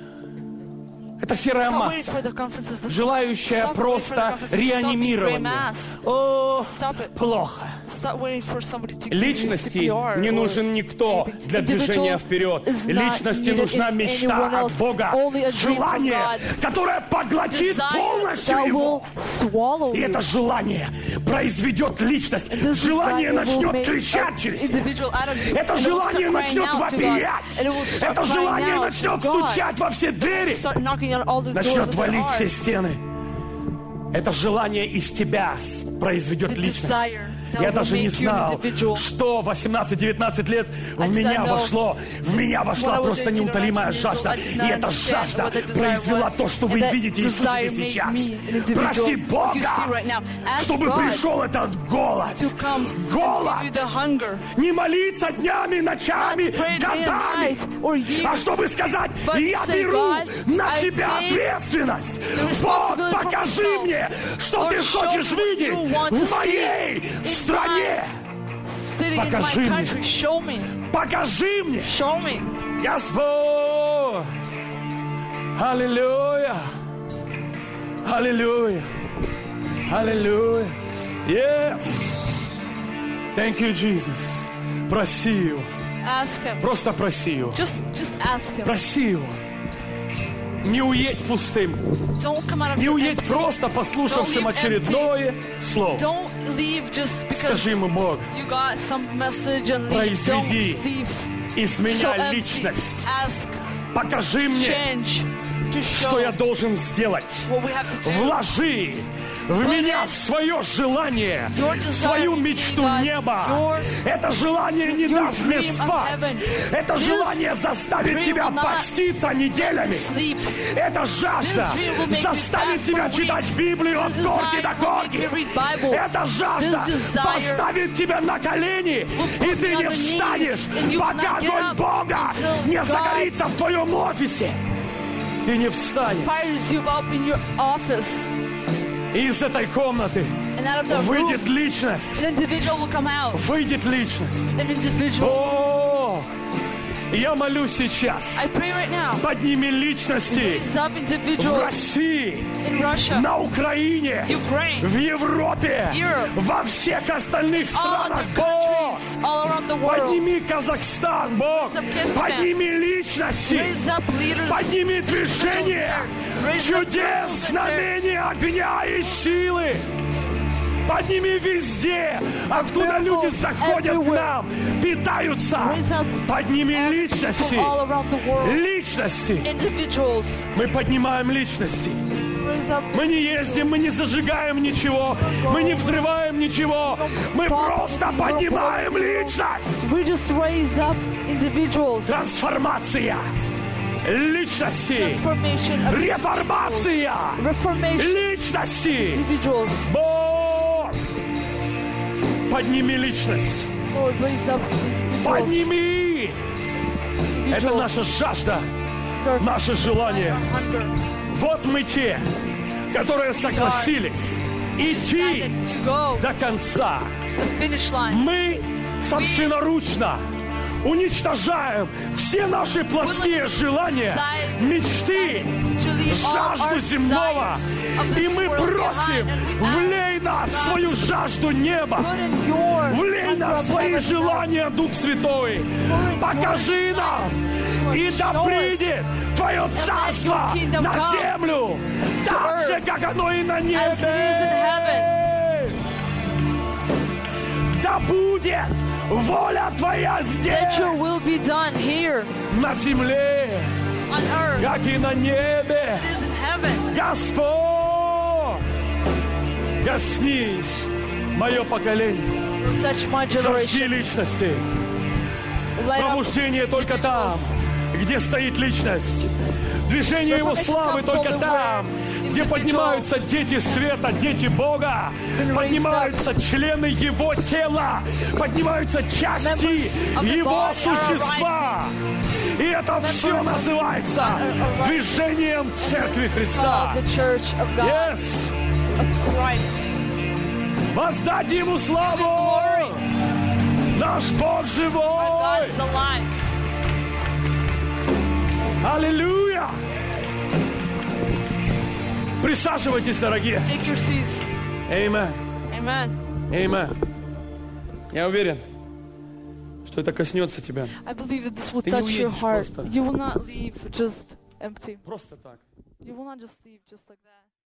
Это серая Stop масса, waiting for the conferences. That's- желающая Stop waiting for the просто conferences. Stop being gray реанимирования. mass. О, Stop it. плохо. Stop waiting for somebody to give you Личности C P R не or нужен никто anything. для движения Individual вперед. is not Личности needed нужна in мечта anyone от else. Бога, Only a dream from желание, God. которое поглотит Desire полностью that его. will swallow И you. это желание произведет личность. This Желание desire will начнет make кричать an через тебя. individual out of you. Это And it will желание start начнет crying out to God. вопиять. And it will start Это crying желание out начнет to God. стучать во все двери. Start knocking on all the doors Начнет of their валить все heart. стены. Это желание из тебя с- произведет The личность. desire that Я will даже не make you an знал, individual. что восемнадцать-девятнадцать лет в I did меня not know вошло. В меня вошла when I was просто eighteen or неутолимая nineteen years old, жажда. I did И not эта understand жажда what that desire произвела was. то, что And вы that видите и desire слышите made сейчас. me an individual. Проси What you Бога, see right now. Ask чтобы God пришел этот голод. to come Голод. and give you the hunger. Не молиться днями, Not ночами, to pray day and годами. night or years. А чтобы сказать, But я to say, беру God, на I себя take ответственность. the Бог, responsibility for покажи myself. мне, что Lord, ты show хочешь me what видеть you want to в моей see стране. Sitting in Покажи my мне. country, show me, Покажи мне, show me. Господь. Аллилуйя. Аллилуйя. Аллилуйя. Yes. Thank you, Jesus. Проси его. Ask him. Просто проси его. Just, just ask him. Проси его. Не уедь пустым. Don't come out of Не here уедь empty. просто послушавшим Don't leave очередное слово. Don't leave just because Скажи ему, Бог, you got some message and leave. Don't произведи leave из so меня empty. личность. Ask, Покажи мне, change, to что show я должен сделать. what we have to do. Вложи в меня свое желание, Your desire свою in me, мечту God. неба. Your- Это желание не your даст мне dream of спать. heaven. Это This желание заставит dream тебя will not поститься Let me неделями. sleep. Это жажда This dream will make me заставит fast тебя for читать weeks. Библию от This корки desire до will make корки. me read Bible. Это жажда This desire поставит тебя на колени, will и put ты me не on the knees, встанешь, and you will пока not get огонь up Бога until не God загорится в твоем офисе. Ты не встанешь. Fires you up in your office. И из этой комнаты And out of the room, выйдет личность. an individual will come out. Выйдет личность. An individual. О, я молюсь сейчас. I pray right now. Подними личности Raise up в individuals России, in Russia, на Украине, Ukraine, в Европе, Europe, во всех остальных all странах. other Бог, countries, all around the world. подними Казахстан, Бог. Raise up Kazakhstan. Подними личности. Raise up leaders. Подними движение. Raise up Чудес, miracles and there. знамения, огня и силы. Подними везде, откуда люди заходят к нам, питаются. Подними личности. All around the world. Личности. Individuals. Мы поднимаем личности. Raise up. Мы не ездим, мы не зажигаем ничего, мы не взрываем ничего. Мы просто поднимаем личность. We just raise up individuals. Трансформация личности. Transformation of Реформация Reformation. личности. Individuals. Бог, подними личность. Lord, raise up individuals. Подними. Это Individuals. наша жажда, Serve наше желание. hunger. Вот мы те, которые согласились идти Decided to go до конца. to the finish line. Мы собственноручно уничтожаем все наши плотские желания, мечты, жажду земного. И мы просим, влей нас свою жажду неба. Put in your Влей нас свои желания, Дух Святой. Покажи нам, и да придет Твое Царство на землю, так же, как оно и на небе. Да будет воля Твоя Let your здесь, will be done here на земле, on earth как и на небе. as in heaven. Господь, коснись мое поколение. Touch my Зажги generation. личности. Light up Пробуждение только там, individuals. где стоит личность. Движение Его славы только там, где поднимаются дети света, дети Бога, поднимаются члены Его тела, поднимаются части Его существа. И это все называется движением Церкви Христа. Yes. Воздайте Ему славу! Наш Бог живой! Аллилуйя! Присаживайтесь, дорогие. Amen. Amen. Amen. Я уверен, что это коснется тебя. I believe that this will Ты не touch your уедешь heart. просто. You will not leave just empty. Просто так. You will not just leave just like that.